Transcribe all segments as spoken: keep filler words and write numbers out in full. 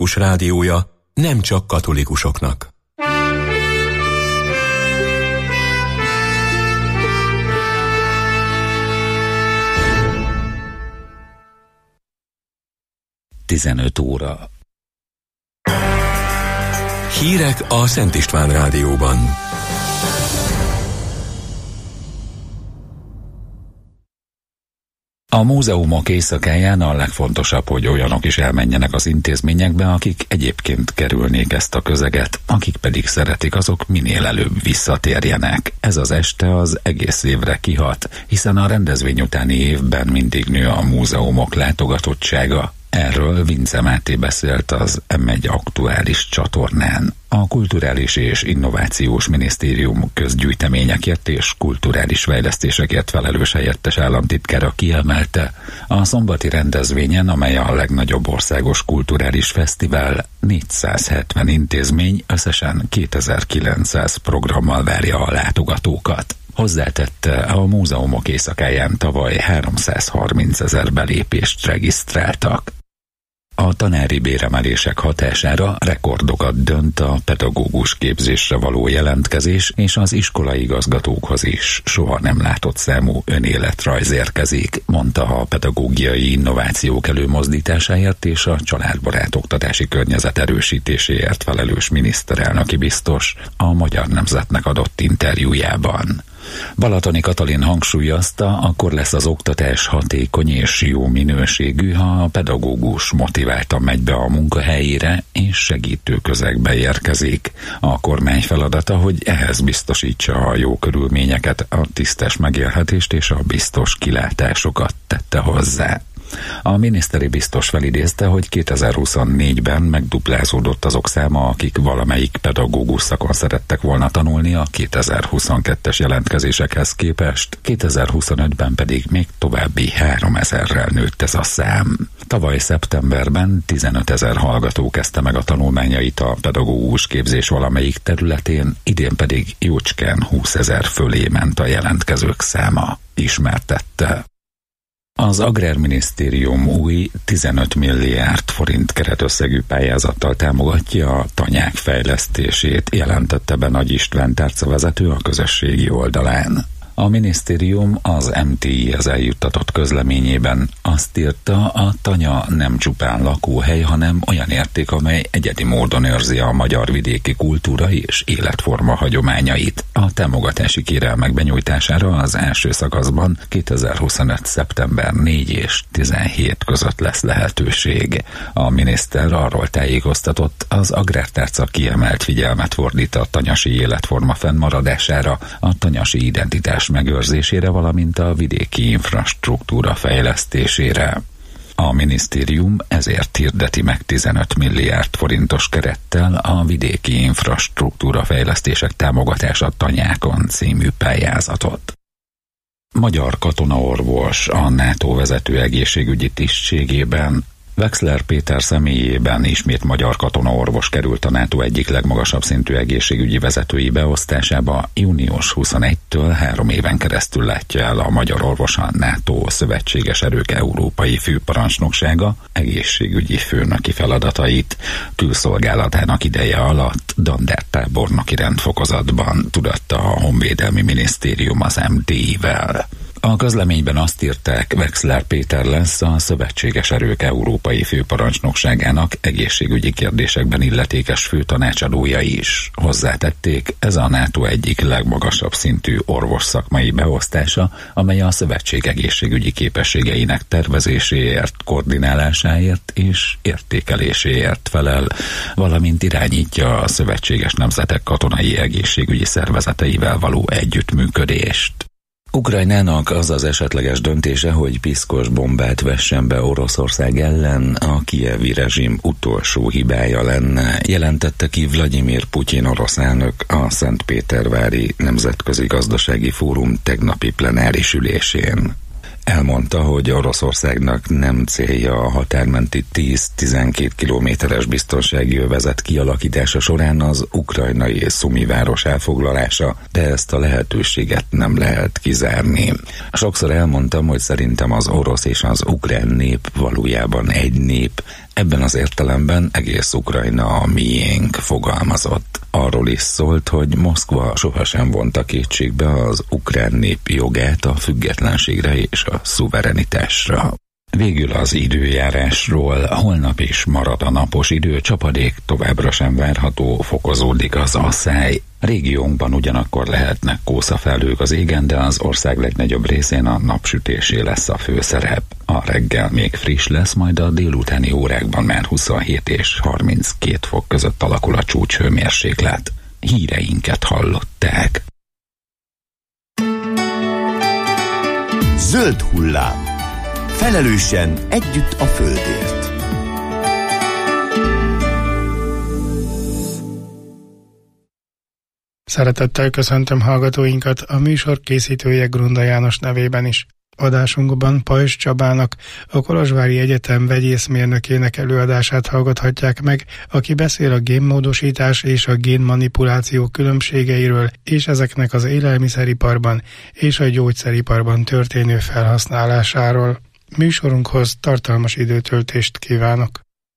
katolikus rádiója, nem csak katolikusoknak. tizenöt óra. Hírek a Szent István rádióban. A múzeumok éjszakáján a legfontosabb, hogy olyanok is elmenjenek az intézményekbe, akik egyébként kerülnék ezt a közeget, akik pedig szeretik, azok minél előbb visszatérjenek. Ez az este az egész évre kihat, hiszen a rendezvény utáni évben mindig nő a múzeumok látogatottsága. Erről Vince Máté beszélt az em egy aktuális csatornán. A Kulturális és Innovációs Minisztérium közgyűjteményekért és kulturális fejlesztésekért felelős helyettes államtitkára kiemelte, a szombati rendezvényen, amely a legnagyobb országos kulturális fesztivál, négyszázhetven intézmény összesen kétezer-kilencszáz programmal várja a látogatókat. Hozzátette, a múzeumok éjszakáján tavaly háromszázharmincezer belépést regisztráltak. A tanári béremelések hatására rekordokat dönt a pedagógus képzésre való jelentkezés, és az iskolai igazgatókhoz is soha nem látott számú önéletrajz érkezik, mondta a pedagógiai innovációk előmozdításáért és a családbarát oktatási környezet erősítéséért felelős miniszterelnöki biztos a Magyar Nemzetnek adott interjújában. Balatoni Katalin hangsúlyozta, akkor lesz az oktatás hatékony és jó minőségű, ha a pedagógus motiváltan megy be a munkahelyére és segítő közegbe érkezik. A kormány feladata, hogy ehhez biztosítsa a jó körülményeket, a tisztes megélhetést és a biztos kilátásokat, tette hozzá. A miniszteri biztos felidézte, hogy kétezer-huszonnégyben megduplázódott azok száma, akik valamelyik pedagógus szakon szerettek volna tanulni a kétezer-huszonkettes jelentkezésekhez képest, kétezer-huszonötben pedig még további háromezerrel nőtt ez a szám. Tavaly szeptemberben tizenötezer hallgató kezdte meg a tanulmányait a pedagógus képzés valamelyik területén, idén pedig jócskán húszezer fölé ment a jelentkezők száma, ismertette. Az Agrárminisztérium új tizenöt milliárd forint keretösszegű pályázattal támogatja a tanyák fejlesztését, jelentette be Nagy István tárcavezető a közösségi oldalán. A minisztérium az em té i-hez eljuttatott közleményében azt írta, a tanya nem csupán lakóhely, hanem olyan érték, amely egyedi módon őrzi a magyar vidéki kultúra és életforma hagyományait. A támogatási kérelmek benyújtására az első szakaszban kétezer-huszonöt. szeptember negyedike és tizenhét között lesz lehetőség. A miniszter arról tájékoztatott, az Agrártárca kiemelt figyelmet fordít a tanyasi életforma fennmaradására, a tanyasi identitás megőrzésére, valamint a vidéki infrastruktúra fejlesztésére. A minisztérium ezért hirdeti meg tizenöt milliárd forintos kerettel a vidéki infrastruktúra fejlesztések támogatása tanyákon című pályázatot. Magyar katonaorvos a NATO vezető egészségügyi tisztségében, Wexler Péter személyében ismét magyar katonaorvos került a NATO egyik legmagasabb szintű egészségügyi vezetői beosztásába. Június huszonegyedikétől három éven keresztül látja el a magyar orvos a NATO szövetséges erők európai főparancsnoksága egészségügyi főnöki feladatait. Külszolgálatának ideje alatt dandártábornoki rendfokozatban, tudatta a Honvédelmi Minisztérium az em té i-vel. A közleményben azt írták, Wexler Péter lesz a szövetséges erők európai főparancsnokságának egészségügyi kérdésekben illetékes főtanácsadója is. Hozzátették, ez a NATO egyik legmagasabb szintű orvos szakmai beosztása, amely a szövetség egészségügyi képességeinek tervezéséért, koordinálásáért és értékeléséért felel, valamint irányítja a szövetséges nemzetek katonai egészségügyi szervezeteivel való együttműködést. Ukrajnának az az esetleges döntése, hogy piszkos bombát vessen be Oroszország ellen, a kijevi rezsim utolsó hibája lenne, jelentette ki Vladimir Putyin orosz elnök a Szentpétervári Nemzetközi Gazdasági Fórum tegnapi plenáris ülésén. Elmondta, hogy Oroszországnak nem célja a határmenti tíz-tizenkét kilométeres biztonsági övezet kialakítása során az ukrajnai Szumi város elfoglalása, de ezt a lehetőséget nem lehet kizárni. Sokszor elmondtam, hogy szerintem az orosz és az ukrán nép valójában egy nép, Ebben az értelemben egész Ukrajna a miénk fogalmazott. Arról is szólt, hogy Moszkva sohasem vonta kétségbe az ukrán nép jogát a függetlenségre és a szuverenitásra. Végül az időjárásról: holnap is marad a napos idő, csapadék továbbra sem várható, fokozódik az asszály. Régiónkban ugyanakkor lehetnek kószafelhők az égen, de az ország legnagyobb részén a napsütésé lesz a főszerep. A reggel még friss lesz, majd a délutáni órákban már huszonhét és harminckét fok között alakul a csúcshőmérséklet. Híreinket hallották. Zöld hullám. Felelősen együtt a földért. Szeretettel köszöntöm hallgatóinkat, a műsor készítője Grunda János nevében is. Adásunkban Pajzs Csabának, a Kolozsvári Egyetem vegyészmérnökének előadását hallgathatják meg, aki beszél a génmódosítás és a génmanipuláció különbségeiről és ezeknek az élelmiszeriparban és a gyógyszeriparban történő felhasználásáról. Műsorunkhoz tartalmas időtöltést kívánok!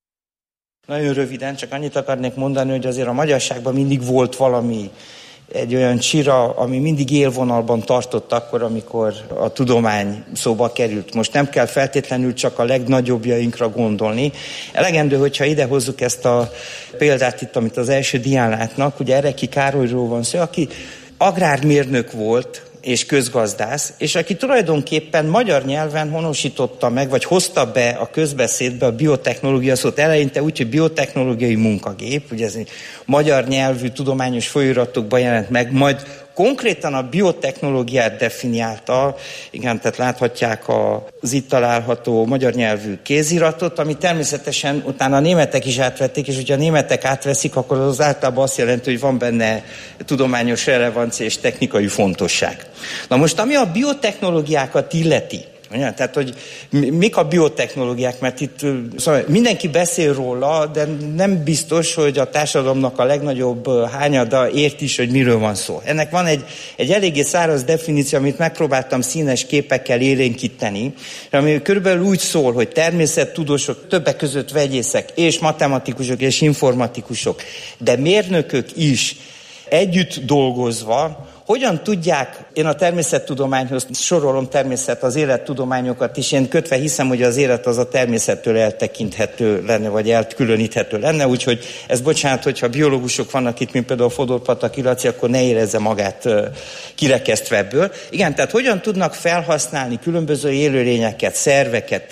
Nagyon röviden, csak annyit akarnék mondani, hogy azért a magyarságban mindig volt valami, egy olyan csira, ami mindig élvonalban tartott akkor, amikor a tudomány szóba került. Most nem kell feltétlenül csak a legnagyobbjainkra gondolni. Elegendő, hogyha idehozzuk ezt a példát itt, amit az első dián látnak, ugye Ereki Károlyról van szó, aki agrármérnök volt, és közgazdász, és aki tulajdonképpen magyar nyelven honosította meg, vagy hozta be a közbeszédbe a biotechnológia szót, eleinte úgy, hogy biotechnológiai munkagép, ugye ez egy magyar nyelvű tudományos folyóiratokban jelent meg, majd konkrétan a biotechnológiát definiálta, igen, tehát láthatják az itt található magyar nyelvű kéziratot, ami természetesen utána a németek is átvették, és hogyha a németek átveszik, akkor az általában azt jelenti, hogy van benne tudományos relevancia és technikai fontosság. Na most, ami a biotechnológiákat illeti, ja, tehát, hogy mik a biotechnológiák, mert itt szóval mindenki beszél róla, de nem biztos, hogy a társadalomnak a legnagyobb hányada ért is, hogy miről van szó. Ennek van egy, egy eléggé száraz definíció, amit megpróbáltam színes képekkel élénkíteni, ami körülbelül úgy szól, hogy természettudósok, többek között vegyészek, és matematikusok, és informatikusok, de mérnökök is együtt dolgozva, hogyan tudják, én a természettudományhoz sorolom természet az élettudományokat is, én kötve hiszem, hogy az élet az a természettől eltekinthető lenne, vagy elkülöníthető lenne, úgyhogy ez bocsánat, hogyha biológusok vannak itt, mint például Fodor Pataki Laci, akkor ne érezze magát uh, kirekesztve ebből. Igen, tehát hogyan tudnak felhasználni különböző élőlényeket, szerveket,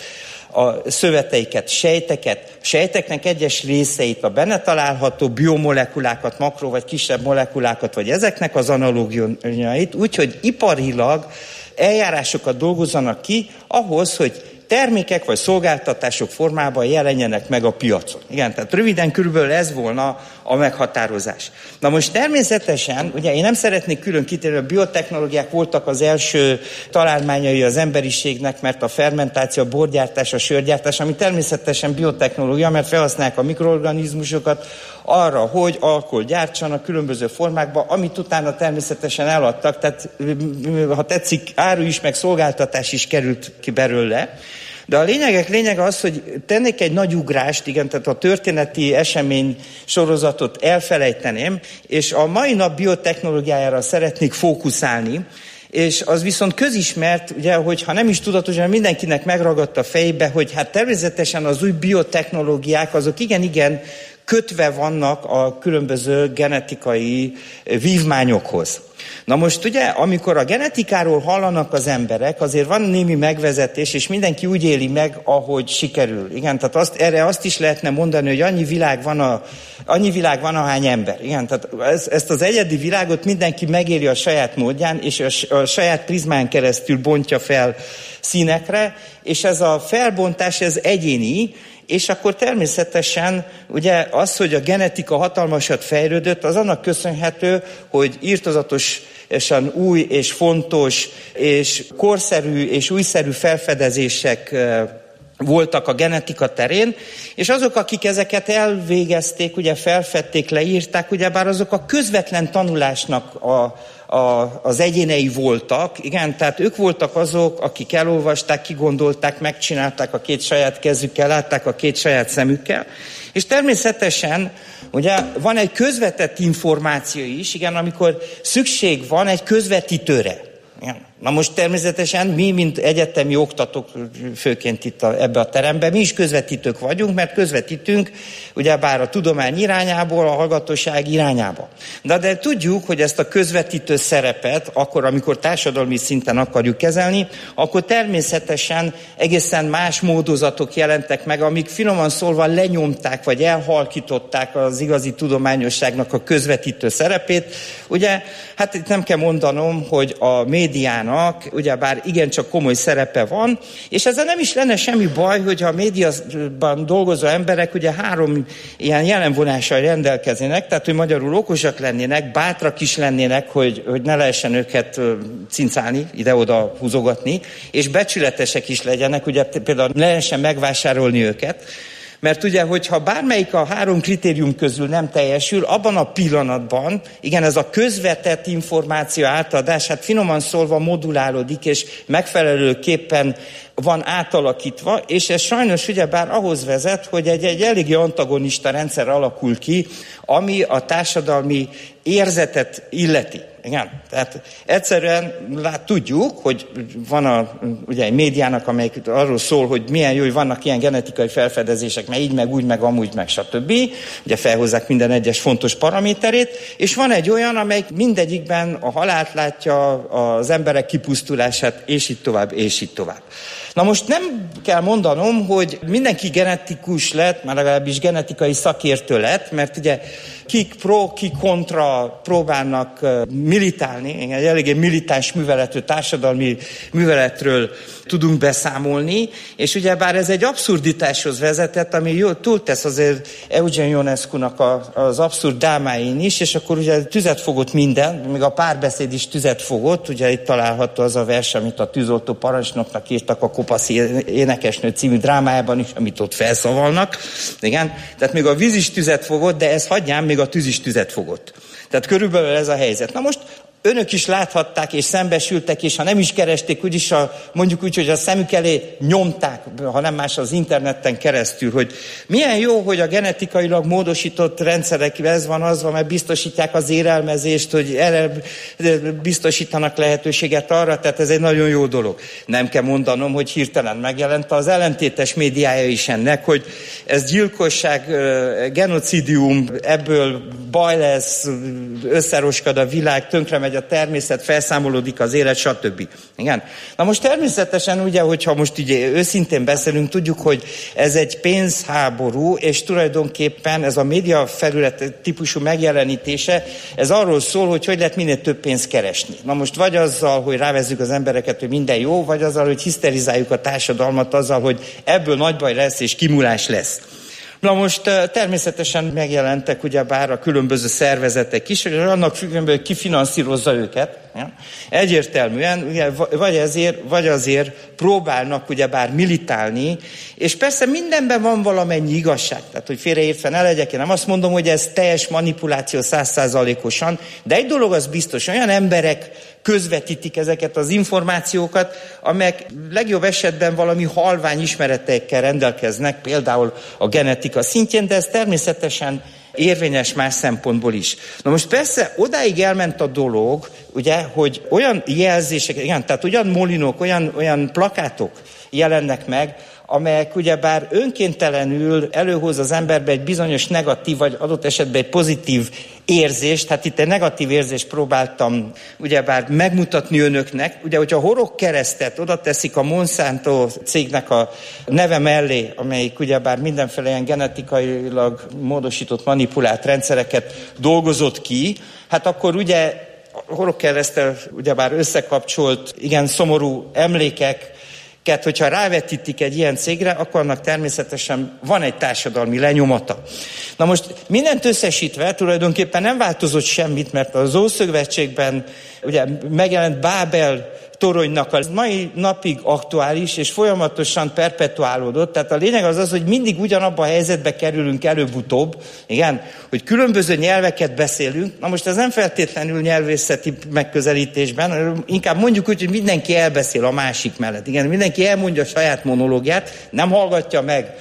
a szöveteiket, sejteket, sejteknek egyes részeit, a benne található biomolekulákat, makro vagy kisebb molekulákat, vagy ezeknek az analógiait, úgyhogy iparilag eljárásokat dolgozzanak ki ahhoz, hogy termékek vagy szolgáltatások formában jelenjenek meg a piacon. Igen, tehát röviden körülbelül ez volna a meghatározás. Na most természetesen, ugye én nem szeretnék külön kitérni, a biotechnológiák voltak az első találmányai az emberiségnek, mert a fermentáció, a borgyártás, a sörgyártás, ami természetesen biotechnológia, mert felhasználják a mikroorganizmusokat arra, hogy alkoholt gyártsanak különböző formákban, amit utána természetesen eladtak, tehát ha tetszik, áru is, meg szolgáltatás is került ki belőle. De a lényegek lényeg az, hogy tennék egy nagy ugrást, igen, tehát a történeti esemény sorozatot elfelejteném, és a mai nap biotechnológiájára szeretnék fókuszálni, és az viszont közismert, ugye, hogyha nem is tudatosan, mindenkinek megragadt a fejébe, hogy hát természetesen az új biotechnológiák azok igen-igen kötve vannak a különböző genetikai vívmányokhoz. Na most ugye, amikor a genetikáról hallanak az emberek, azért van némi megvezetés, és mindenki úgy éli meg, ahogy sikerül. Igen, tehát azt, erre azt is lehetne mondani, hogy annyi világ van, a, annyi világ van ahány ember. Igen, tehát ez, ezt az egyedi világot mindenki megéli a saját módján, és a, a saját prizmán keresztül bontja fel színekre, és ez a felbontás, ez egyéni, és akkor természetesen ugye az, hogy a genetika hatalmasat fejlődött, az annak köszönhető, hogy irtozatosan új és fontos és korszerű és újszerű felfedezések voltak a genetika terén, és azok, akik ezeket elvégezték, ugye felfedték, leírták, ugyebár azok a közvetlen tanulásnak a, a, az egyénei voltak, igen, tehát ők voltak azok, akik elolvasták, kigondolták, megcsinálták a két saját kezükkel, látták a két saját szemükkel, és természetesen ugye van egy közvetett információ is, igen, amikor szükség van egy közvetítőre. Igen. Na most természetesen mi, mint egyetemi oktatók, főként itt a, ebbe a teremben, mi is közvetítők vagyunk, mert közvetítünk ugyebár a tudomány irányából, a hallgatóság irányába. De, de tudjuk, hogy ezt a közvetítő szerepet, akkor, amikor társadalmi szinten akarjuk kezelni, akkor természetesen egészen más módozatok jelentek meg, amik finoman szólva lenyomták, vagy elhalkították az igazi tudományosságnak a közvetítő szerepét. Ugye, hát itt nem kell mondanom, hogy a médiának ugyebár igencsak komoly szerepe van, és ezzel nem is lenne semmi baj, hogyha a médiában dolgozó emberek ugye három ilyen jelenvonással rendelkeznének, tehát hogy magyarul okosak lennének, bátrak is lennének, hogy, hogy ne lehessen őket cincálni, ide-oda húzogatni, és becsületesek is legyenek, ugye például ne lehessen megvásárolni őket. Mert ugye, hogyha bármelyik a három kritérium közül nem teljesül, abban a pillanatban, igen, ez a közvetett információ átadás, hát finoman szólva modulálódik, és megfelelőképpen van átalakítva, és ez sajnos ugyebár ahhoz vezet, hogy egy, egy eléggé antagonista rendszer alakul ki, ami a társadalmi érzetet illeti. Igen, tehát egyszerűen lát, tudjuk, hogy van a, ugye egy médiának, amelyik arról szól, hogy milyen jó, hogy vannak ilyen genetikai felfedezések, mert így meg, úgy meg, amúgy meg, stb. Ugye felhozzák minden egyes fontos paraméterét, és van egy olyan, amelyik mindegyikben a halált látja, az emberek kipusztulását, és így tovább, és így tovább. Na most nem kell mondanom, hogy mindenki genetikus lett, már legalábbis genetikai szakértő lett, mert ugye kik pro, kik kontra próbálnak militálni, egy eléggé militáns műveletű társadalmi műveletről tudunk beszámolni, és ugyebár ez egy abszurditáshoz vezetett, ami jó, túltesz azért Eugen Ionescu-nak a, az abszurd dámáin is, és akkor ugye tüzet fogott minden, még a párbeszéd is tüzet fogott, ugye itt található az a vers, amit a tűzoltó parancsnoknak írtak a Kopasz énekesnő című drámájában is, amit ott felszavalnak. Igen? Tehát még a víz is tüzet fogott, de ezt hagyjám, még a tűz is tüzet fogott. Tehát körülbelül ez a helyzet. Na most önök is láthatták és szembesültek, és ha nem is keresték, úgyis a, mondjuk úgy, hogy a szemük elé nyomták, ha nem más az interneten keresztül, hogy milyen jó, hogy a genetikailag módosított rendszerek, ez van, az van, mert biztosítják az élelmezést, hogy erre biztosítanak lehetőséget arra, tehát ez egy nagyon jó dolog. Nem kell mondanom, hogy hirtelen megjelent az ellentétes médiája is ennek, hogy ez gyilkosság, genocidium, ebből baj lesz, összeroskad a világ, tönkre megy a természet, felszámolódik az élet, stb. Igen? Na most természetesen ugye, hogyha most ugye őszintén beszélünk, tudjuk, hogy ez egy pénzháború, és tulajdonképpen ez a média felület típusú megjelenítése, ez arról szól, hogy hogy lehet minél több pénzt keresni. Na most vagy azzal, hogy rávezzük az embereket, hogy minden jó, vagy azzal, hogy hiszterizáljuk a társadalmat azzal, hogy ebből nagy baj lesz és kimulás lesz. Na most természetesen megjelentek ugyebár a különböző szervezetek is, hogy annak függvényben, hogy ki finanszírozza őket. Ja? Egyértelműen, ugye, vagy ezért, vagy azért próbálnak ugyebár militálni, és persze mindenben van valamennyi igazság, tehát hogy félreértve ne legyek, én nem azt mondom, hogy ez teljes manipuláció százszázalékosan, de egy dolog az biztos, olyan emberek közvetítik ezeket az információkat, amelyek legjobb esetben valami halvány ismeretekkel rendelkeznek, például a genetika szintjén, de ez természetesen érvényes más szempontból is. Na most persze odáig elment a dolog, ugye, hogy olyan jelzések, igen, tehát olyan molinok, olyan, olyan plakátok jelennek meg, amelyek ugyebár önkéntelenül előhoz az emberbe egy bizonyos negatív, vagy adott esetben egy pozitív érzést, hát itt egy negatív érzést próbáltam ugyebár megmutatni önöknek. Ugye, hogyha a horogkeresztet oda teszik a Monsanto cégnek a neve mellé, amelyik ugyebár mindenféle ilyen genetikailag módosított, manipulált rendszereket dolgozott ki, hát akkor ugye a horogkereszttel ugyebár összekapcsolt, igen, szomorú emlékek, hogyha rávetítik egy ilyen cégre, akkor annak természetesen van egy társadalmi lenyomata. Na most mindent összesítve tulajdonképpen nem változott semmit, mert az Ószövetségben ugye megjelent Bábel toronynak a mai napig aktuális, és folyamatosan perpetuálódott. Tehát a lényeg az az, hogy mindig ugyanabba a helyzetbe kerülünk előbb-utóbb, igen, hogy különböző nyelveket beszélünk. Na most ez nem feltétlenül nyelvészeti megközelítésben, inkább mondjuk úgy, hogy mindenki elbeszél a másik mellett. Igen, mindenki elmondja a saját monológiát, nem hallgatja meg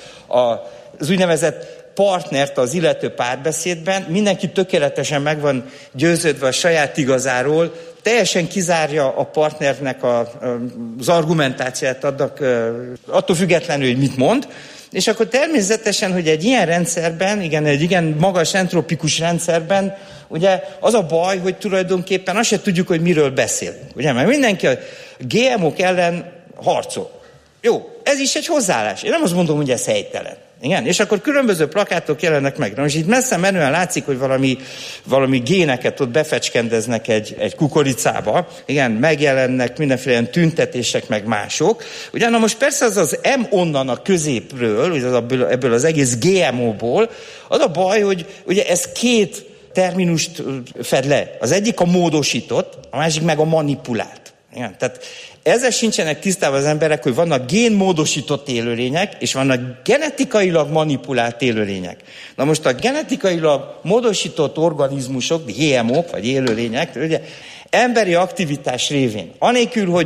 az úgynevezett partnert az illető párbeszédben, mindenki tökéletesen meg van győződve a saját igazáról, teljesen kizárja a partnernek a, az argumentációját adnak, attól függetlenül, hogy mit mond, és akkor természetesen, hogy egy ilyen rendszerben, igen, egy igen magas entropikus rendszerben, ugye az a baj, hogy tulajdonképpen azt se tudjuk, hogy miről beszélünk. Ugye, mert mindenki a gé em ok ellen harcol. Jó, ez is egy hozzáállás. Én nem azt mondom, hogy ez helytelen. Igen, és akkor különböző plakátok jelennek meg. Na most itt messze menően látszik, hogy valami, valami géneket ott befecskendeznek egy, egy kukoricába. Igen, megjelennek mindenféle tüntetések, meg mások. Ugye, na most persze az az M onnan a középről, ebből, ebből az egész gé em o-ból, az a baj, hogy ugye ez két terminust fed le. Az egyik a módosított, a másik meg a manipulált. Igen, tehát ezzel sincsenek tisztában az emberek, hogy vannak génmódosított élőlények, és vannak genetikailag manipulált élőlények. Na most a genetikailag módosított organizmusok, gé em ok, vagy élőlények, ugye, emberi aktivitás révén, anélkül, hogy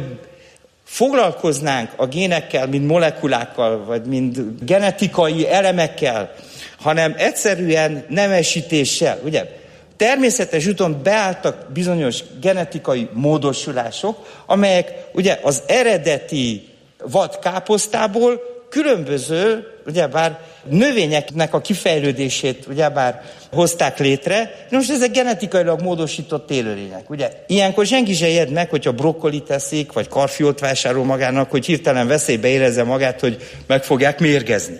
foglalkoznánk a génekkel, mint molekulákkal, vagy mint genetikai elemekkel, hanem egyszerűen nemesítéssel, ugye, természetes úton beálltak bizonyos genetikai módosulások, amelyek ugye az eredeti vadkáposztából különböző, ugyebár növényeknek a kifejlődését ugyebár hozták létre. Most ezek genetikailag módosított élőlények. Ugye? Ilyenkor senki se jed meg, hogyha brokkoli teszik, vagy karfiolt vásárol magának, hogy hirtelen veszélybe érezze magát, hogy meg fogják mérgezni.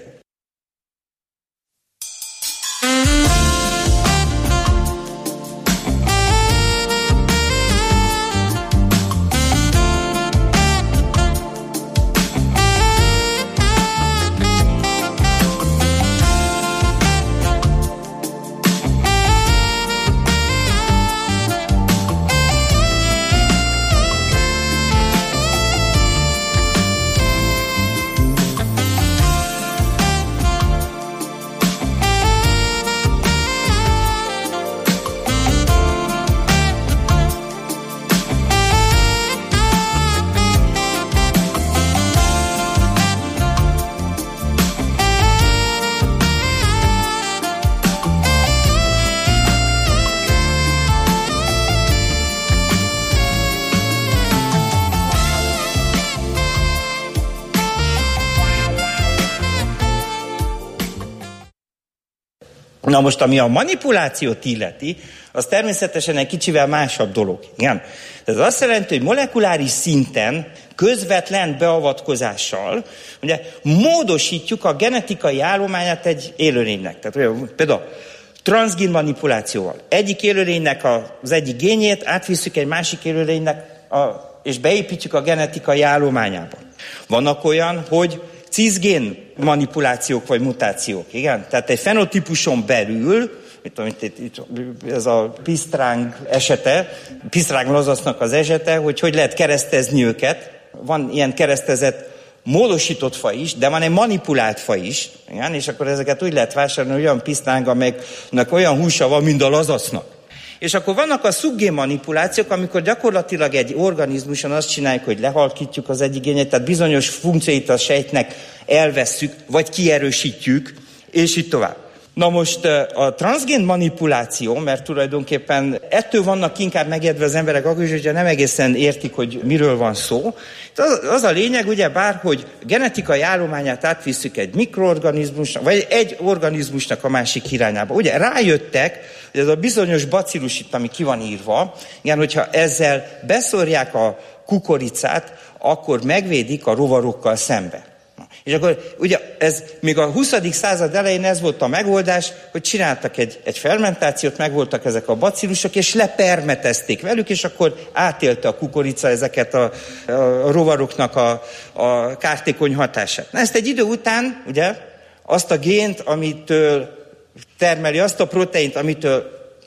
Na most, ami a manipulációt illeti, az természetesen egy kicsivel másabb dolog. Igen? Ez azt jelenti, hogy molekuláris szinten közvetlen beavatkozással ugye, módosítjuk a genetikai állományát egy élőlénynek. Tehát például transzgén manipulációval. Egyik élőlénynek az egyik génjét átvisszük egy másik élőlénynek, a, és beépítjük a genetikai állományába. Vannak olyan, hogy cisgén manipulációk vagy mutációk, igen? Tehát egy fenotípuson belül, mit tudom, itt, itt, ez a pisztráng esete, pisztráng lazacnak az esete, hogy hogy lehet keresztezni őket. Van ilyen keresztezett módosított faj is, de van egy manipulált faj is, igen? És akkor ezeket úgy lehet vásárolni, olyan pisztráng, amelynek olyan húsa van, mint a lazacnak. És akkor vannak a szubgén manipulációk, amikor gyakorlatilag egy organizmuson azt csináljuk, hogy lehalkítjuk az egyik génjét, tehát bizonyos funkcióit a sejtnek elvesszük, vagy kierősítjük, és így tovább. Na most a transzgén manipuláció, mert tulajdonképpen ettől vannak inkább megijedve az emberek, akkor is, hogyha nem egészen értik, hogy miről van szó. Az, az a lényeg, ugye bár, hogy genetikai állományát átvisszük egy mikroorganizmusnak, vagy egy organizmusnak a másik irányába. Ugye rájöttek, hogy ez a bizonyos bacillus itt, ami ki van írva, igen, hogyha ezzel beszórják a kukoricát, akkor megvédik a rovarokkal szembe. És akkor ugye ez még a huszadik század elején ez volt a megoldás, hogy csináltak egy, egy fermentációt, megvoltak ezek a bacillusok, és lepermetezték velük, és akkor átélte a kukorica ezeket a, a rovaroknak a, a kártékony hatását. Na ezt egy idő után, ugye, azt a gént, amitől termeli azt a proteint, amitől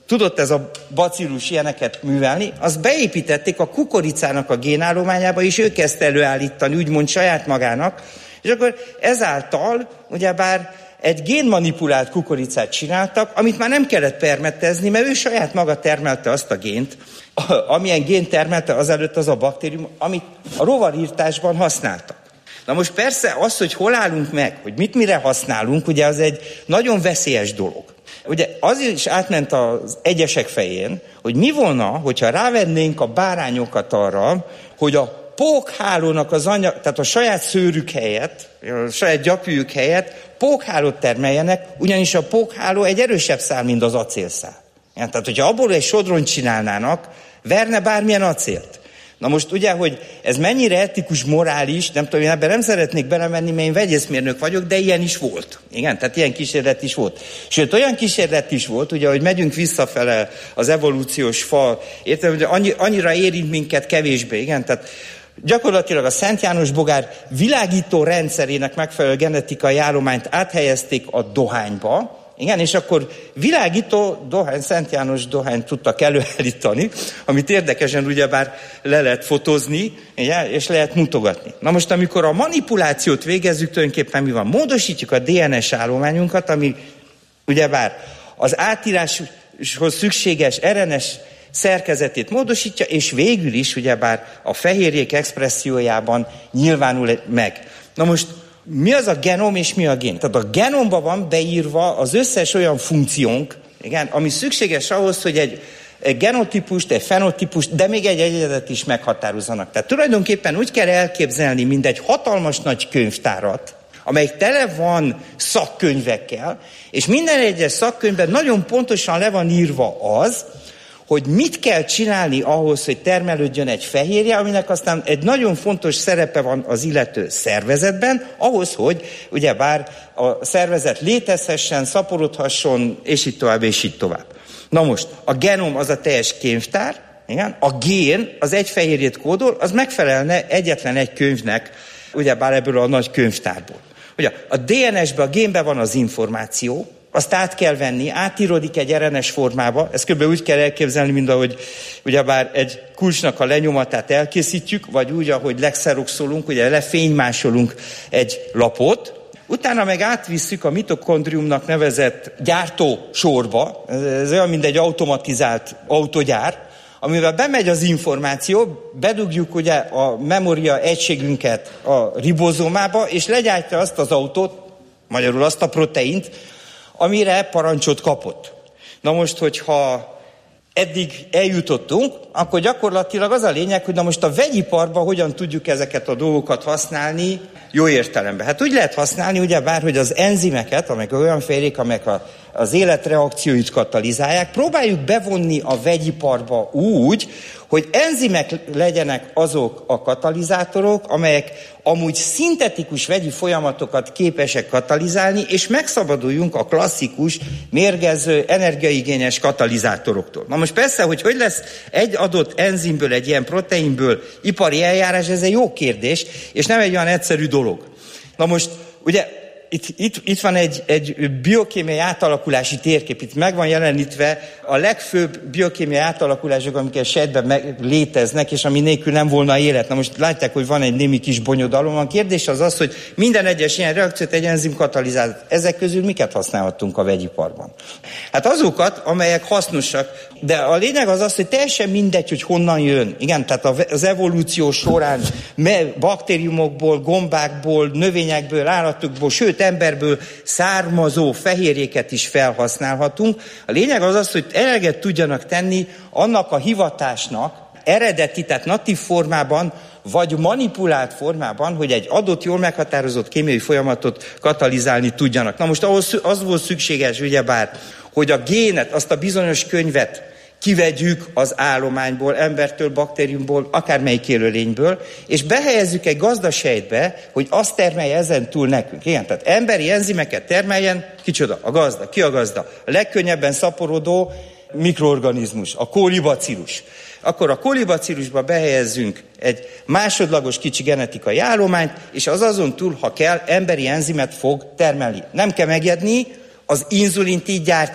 tudott ez a bacillus ilyeneket művelni, azt beépítették a kukoricának a génállományába, és ő kezdte előállítani, úgymond saját magának, és akkor ezáltal ugyebár egy génmanipulált kukoricát csináltak, amit már nem kellett permettezni, mert ő saját maga termelte azt a gént, amilyen gént termelte azelőtt az a baktérium, amit a rovarírtásban használtak. Na most persze az, hogy hol állunk meg, hogy mit mire használunk, ugye az egy nagyon veszélyes dolog. Ugye az is átment az egyesek fején, hogy mi volna, hogyha rávennénk a bárányokat arra, hogy a pókhálónak az anyag, tehát a saját szőrük helyett, a saját gyapjújuk helyett pókhálót termeljenek, ugyanis a pókháló egy erősebb szál, mint az acélszál. Ja, tehát, hogyha abból egy sodront csinálnának, verne bármilyen acélt. Na most ugye, hogy ez mennyire etikus, morális, nem tudom, én ebben nem szeretnék belemenni, mert én vegyészmérnök vagyok, de ilyen is volt. Igen, tehát ilyen kísérlet is volt. Sőt, olyan kísérlet is volt, ugye, hogy megyünk visszafele az evolúciós fal, értem, hogy annyi, annyira érint minket kevésbé, igen, tehát gyakorlatilag a Szent János Bogár világító rendszerének megfelelő genetikai állományt áthelyezték a dohányba, igen, és akkor világító dohány, Szent János dohányt tudtak előállítani, amit érdekesen ugyebár le lehet fotózni, igen, és lehet mutogatni. Na most, amikor a manipulációt végezzük, tulajdonképpen mi van? Módosítjuk a dé en es állományunkat, ami ugyebár az átíráshoz szükséges er en es szerkezetét módosítja, és végül is ugyebár a fehérjék expressziójában nyilvánul meg. Na most, mi az a genom és mi a gén? Tehát a genomban van beírva az összes olyan funkciónk, igen, ami szükséges ahhoz, hogy egy, egy genotípust, egy fenotípust, de még egy egyedet is meghatározzanak. Tehát tulajdonképpen úgy kell elképzelni, mint egy hatalmas nagy könyvtárat, amelyik tele van szakkönyvekkel, és minden egyes szakkönyvben nagyon pontosan le van írva az, hogy mit kell csinálni ahhoz, hogy termelődjön egy fehérje, aminek aztán egy nagyon fontos szerepe van az illető szervezetben, ahhoz, hogy ugyebár a szervezet létezhessen, szaporodhasson, és így tovább, és így tovább. Na most, a genom az a teljes könyvtár, igen? A gén az egy fehérjét kódol, az megfelelne egyetlen egy könyvnek, ugyebár ebből a nagy könyvtárból. Ugye a dé en es-ben, a génben van az információ, azt át kell venni, átíródik egy er en es formába, ezt kb. Úgy kell elképzelni, mint ahogy ugyebár egy kulcsnak a lenyomatát elkészítjük, vagy úgy, ahogy lexeroxolunk, ugye lefénymásolunk egy lapot, utána meg átvisszük a mitokondriumnak nevezett gyártósorba, ez olyan, mint egy automatizált autogyár, amivel bemegy az információ, bedugjuk ugye a memória egységünket a ribozómába, és legyártja azt az autót, magyarul azt a proteint, amire parancsot kapott. Na most, hogyha eddig eljutottunk, akkor gyakorlatilag az a lényeg, hogy na most a vegyiparban hogyan tudjuk ezeket a dolgokat használni jó értelemben. Hát úgy lehet használni, ugye bár, hogy az enzimeket, amelyek olyan fehérjék, amelyek a, az életreakcióit katalizálják, próbáljuk bevonni a vegyiparba úgy, hogy enzimek legyenek azok a katalizátorok, amelyek amúgy szintetikus vegyi folyamatokat képesek katalizálni, és megszabaduljunk a klasszikus, mérgező, energiaigényes katalizátoroktól. Na most persze, hogy hogy lesz egy adott enzimből, egy ilyen proteinből ipari eljárás, ez egy jó kérdés, és nem egy olyan egyszerű dolog. Na most, ugye, Itt, itt, itt van egy, egy biokémiai átalakulási térkép, itt meg van jelenítve a legfőbb biokémiai átalakulások, amik a sejtben meg léteznek, és ami nélkül nem volna élet. Na most látják, hogy van egy némi kis bonyodalom. A kérdés az az, hogy minden egyes ilyen reakciót egy enzim katalizál. Ezek közül miket használhatunk a vegyiparban? Hát azokat, amelyek hasznosak, de a lényeg az az, hogy teljesen mindegy, hogy honnan jön. Igen, tehát az evolúció során baktériumokból, gombákból, növényekből, állatokból, sőt emberből származó fehérjéket is felhasználhatunk. A lényeg az az, hogy eleget tudjanak tenni annak a hivatásnak, eredeti, tehát natív formában, vagy manipulált formában, hogy egy adott, jól meghatározott kémiai folyamatot katalizálni tudjanak. Na most ahhoz az volt szükséges, ugyebár, hogy a génet, azt a bizonyos könyvet kivegyük az állományból, embertől, baktériumból, akármelyik élőlényből, és behelyezzük egy gazdasejtbe, hogy azt termelje ezen túl nekünk. Igen, tehát emberi enzimeket termeljen, kicsoda? A gazda. Ki a gazda? A legkönnyebben szaporodó mikroorganizmus, a kolibacillus. Akkor a kolibacillusba behelyezzünk egy másodlagos kicsi genetikai állományt, és az azon túl, ha kell, emberi enzimet fog termelni. Nem kell megijedni, az inzulint így gyártják.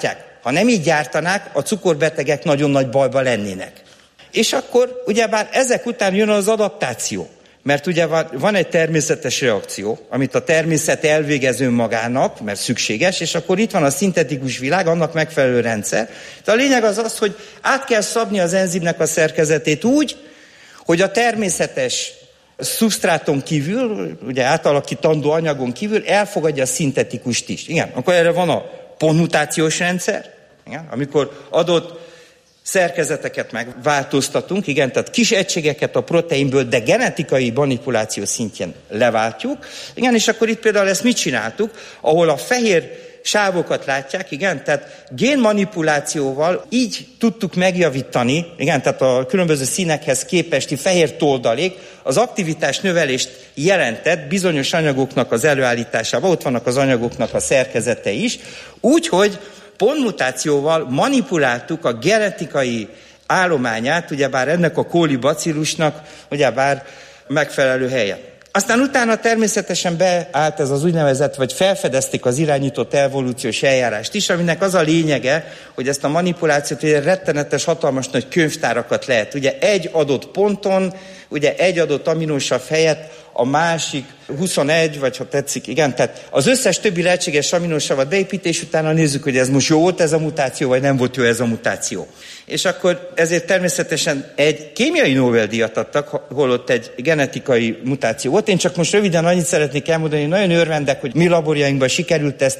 Ha nem így gyártanák, a cukorbetegek nagyon nagy bajba lennének. És akkor ugyebár ezek után jön az adaptáció. Mert ugye van egy természetes reakció, amit a természet elvégez önmagának, mert szükséges, és akkor itt van a szintetikus világ, annak megfelelő rendszer. De a lényeg az az, hogy át kell szabni az enzimnek a szerkezetét úgy, hogy a természetes szubsztráton kívül, ugye átalakítandó anyagon kívül elfogadja a szintetikust is. Igen, akkor erre van a pontmutációs rendszer, igen, amikor adott szerkezeteket megváltoztatunk, igen, tehát kis egységeket a proteinből, de genetikai manipuláció szintjén leváltjuk. Igen, és akkor itt például ezt mit csináltuk, ahol a fehér sávokat látják, igen, tehát génmanipulációval így tudtuk megjavítani, igen, tehát a különböző színekhez képesti fehér toldalék az aktivitás növelést jelentett bizonyos anyagoknak az előállításában, ott vannak az anyagoknak a szerkezete is, úgyhogy pontmutációval manipuláltuk a genetikai állományát, ugyebár ennek a kólibacillusnak, ugyebár megfelelő helyen. Aztán utána természetesen beállt ez az úgynevezett, vagy felfedezték az irányított evolúciós eljárást is, aminek az a lényege, hogy ezt a manipulációt, ugye rettenetes, hatalmas nagy könyvtárakat lehet. Ugye egy adott ponton, ugye egy adott aminósav helyett a másik huszonegy, vagy ha tetszik, igen, tehát az összes többi lehetséges aminósavat beépítés utána nézzük, hogy ez most jó volt ez a mutáció, vagy nem volt jó ez a mutáció. És akkor ezért természetesen egy kémiai Nobel-díjat adtak, holott egy genetikai mutáció volt. Én csak most röviden annyit szeretnék elmondani, hogy nagyon örvendek, hogy mi laborjainkban sikerült ezt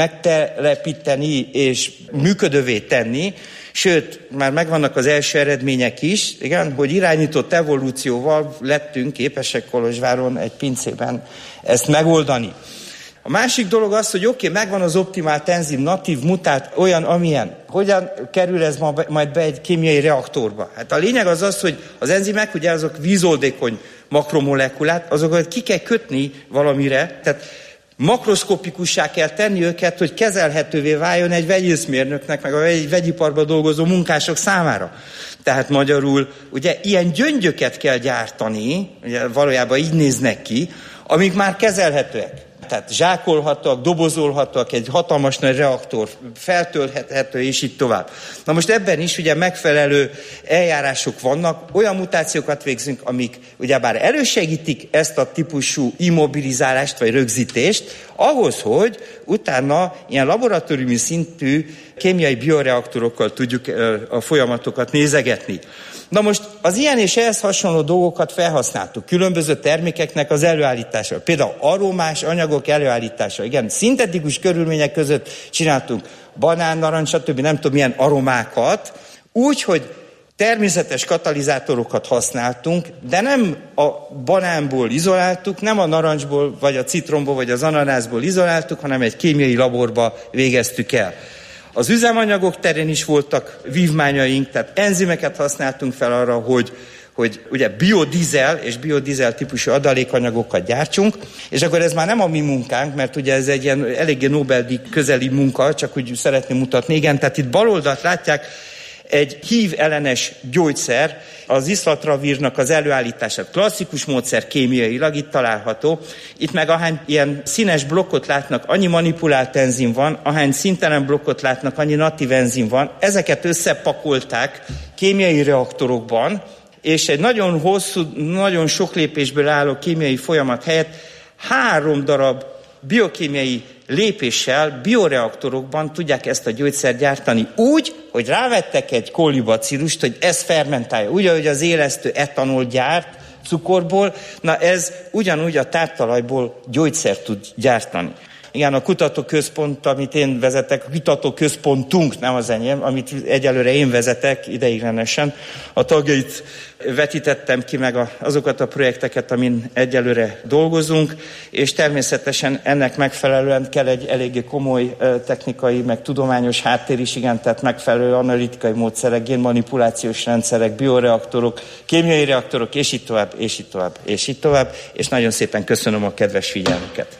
megtelepíteni és működővé tenni, sőt, már megvannak az első eredmények is, igen, hogy irányított evolúcióval lettünk képesek Kolozsváron egy pincében ezt megoldani. A másik dolog az, hogy oké, okay, megvan az optimált enzim, natív, mutált, olyan, amilyen. Hogyan kerül ez ma, majd be egy kémiai reaktorba? Hát a lényeg az az, hogy az enzimek, ugye azok vízoldékony makromolekulát, azokat ki kell kötni valamire, tehát makroszkopikussá kell tenni őket, hogy kezelhetővé váljon egy vegyészmérnöknek, meg a vegy, vegyiparban dolgozó munkások számára. Tehát magyarul, ugye ilyen gyöngyöket kell gyártani, ugye valójában így néznek ki, amik már kezelhetőek. Tehát zsákolhatóak, dobozolhatóak, egy hatalmas nagy reaktor, feltölthető, és így tovább. Na most ebben is ugye megfelelő eljárások vannak, olyan mutációkat végzünk, amik ugyebár elősegítik ezt a típusú immobilizálást vagy rögzítést, ahhoz, hogy utána ilyen laboratóriumi szintű kémiai bioreaktorokkal tudjuk a folyamatokat nézegetni. Na most az ilyen és ehhez hasonló dolgokat felhasználtuk különböző termékeknek az előállítása. Például aromás anyagok előállítása. Igen, szintetikus körülmények között csináltunk banán, narancs, stb. Nem tudom milyen aromákat, úgy, hogy természetes katalizátorokat használtunk, de nem a banánból izoláltuk, nem a narancsból, vagy a citromból, vagy az ananászból izoláltuk, hanem egy kémiai laborba végeztük el. Az üzemanyagok terén is voltak vívmányaink, tehát enzimeket használtunk fel arra, hogy, hogy ugye biodizel és biodizel típusú adalékanyagokat gyártsunk, és akkor ez már nem a mi munkánk, mert ugye ez egy ilyen eléggé Nobel-díj közeli munka, csak úgy szeretném mutatni. Igen, tehát itt baloldalt látják, egy hív ellenes gyógyszer, az iszlatravírnak az előállítása klasszikus módszer kémiailag itt található. Itt meg ahány ilyen színes blokkot látnak, annyi manipulált enzim van, ahány színtelen blokkot látnak, annyi natív enzim van. Ezeket összepakolták kémiai reaktorokban, és egy nagyon hosszú, nagyon sok lépésből álló kémiai folyamat helyett három darab biokémiai lépéssel, bioreaktorokban tudják ezt a gyógyszert gyártani úgy, hogy rávettek egy kolibacillust, hogy ez fermentálja. Úgy, ahogy az élesztő etanol gyárt cukorból, na ez ugyanúgy a táptalajból gyógyszert tud gyártani. Igen, a kutatóközpont, amit én vezetek, a kutatóközpontunk, nem az enyém, amit egyelőre én vezetek ideiglenesen, a tagjait vetítettem ki meg a, azokat a projekteket, amin egyelőre dolgozunk, és természetesen ennek megfelelően kell egy eléggé komoly technikai, meg tudományos háttér is, igen, tehát megfelelő analitikai módszerek, génmanipulációs rendszerek, bioreaktorok, kémiai reaktorok, és így tovább, és így tovább, és így tovább, és nagyon szépen köszönöm a kedves figyelmüket.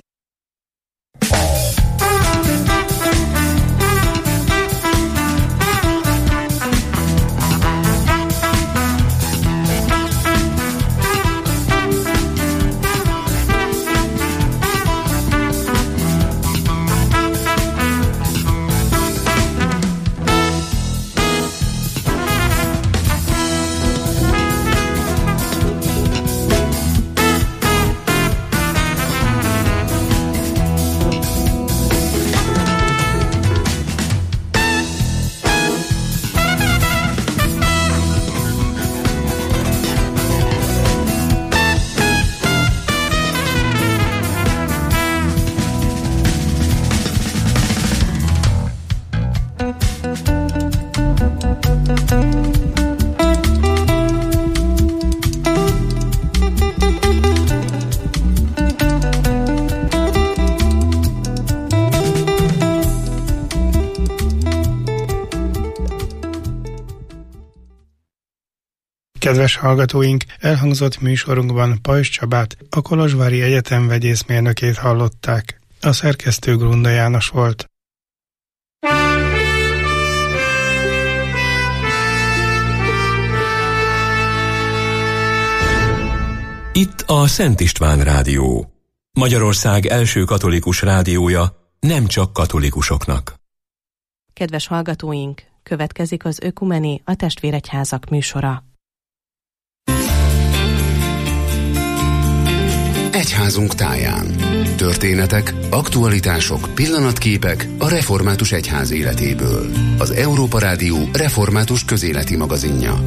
Kedves hallgatóink, elhangzott műsorunkban Pajzs Csabát, a Kolozsvári Egyetem vegyészmérnökét hallották. A szerkesztő Grunda János volt. Itt a Szent István Rádió, Magyarország első katolikus rádiója, nem csak katolikusoknak. Kedves hallgatóink, következik az Ökumeni, a Testvéregyházak műsora. Egyházunk táján. Történetek, aktualitások, pillanatképek a református egyház életéből. Az Európa Rádió református közéleti magazinja.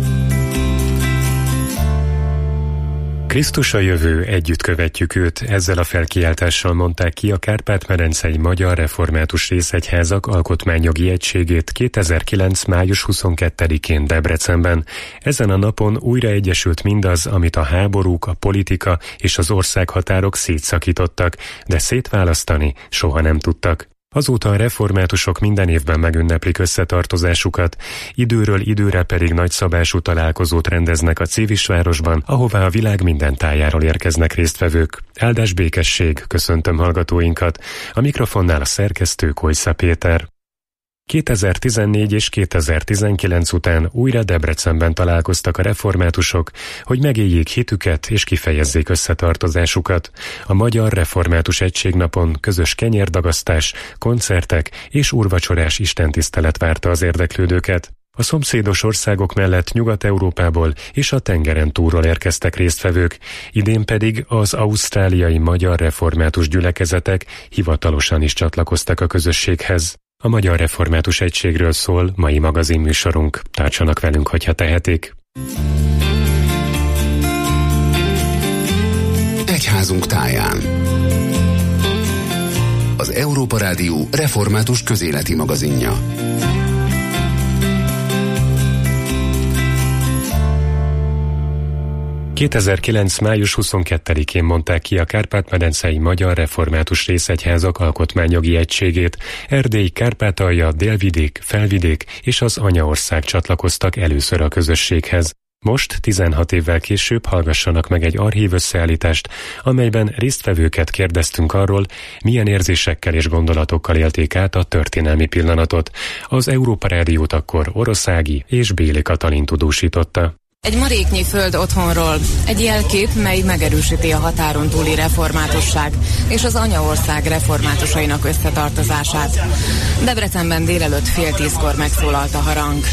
Krisztus a jövő, együtt követjük őt, ezzel a felkiáltással mondták ki a Kárpát-medencei Magyar Református Részegyházak Alkotmányjogi Egységét kétezer-kilenc. május huszonkettedikén Debrecenben. Ezen a napon újra egyesült mindaz, amit a háborúk, a politika és az országhatárok szétszakítottak, de szétválasztani soha nem tudtak. Azóta a reformátusok minden évben megünneplik összetartozásukat, időről időre pedig nagyszabású találkozót rendeznek a Civisvárosban, ahová a világ minden tájáról érkeznek résztvevők. Áldás békesség, köszöntöm hallgatóinkat. A mikrofonnál a szerkesztő Kojsza Péter. kétezer-tizennégy és kétezer-tizenkilenc után újra Debrecenben találkoztak a reformátusok, hogy megéljék hitüket és kifejezzék összetartozásukat. A Magyar Református Egységnapon közös kenyérdagasztás, koncertek és úrvacsorás istentisztelet várta az érdeklődőket. A szomszédos országok mellett Nyugat-Európából és a tengeren túlról érkeztek résztvevők, idén pedig az ausztráliai magyar református gyülekezetek hivatalosan is csatlakoztak a közösséghez. A Magyar Református Egységről szól mai magazinműsorunk. Tartsanak velünk, hogyha tehetik. Egyházunk táján. Az Európa Rádió református közéleti magazinja. kétezer-kilenc. május huszonkettedikén mondták ki a Kárpát-medencei Magyar Református Részegyházak Alkotmányjogi Egységét. Erdély, Kárpátalja, Délvidék, Felvidék és az Anyaország csatlakoztak először a közösséghez. Most, tizenhat évvel később hallgassanak meg egy archív összeállítást, amelyben résztvevőket kérdeztünk arról, milyen érzésekkel és gondolatokkal élték át a történelmi pillanatot. Az Európa Rádiót akkor Oroszági és Béli Katalin tudósította. Egy maréknyi föld otthonról, egy jelkép, mely megerősíti a határon túli reformátusság és az anyaország reformátusainak összetartozását. Debrecenben délelőtt fél tízkor megszólalt a harang.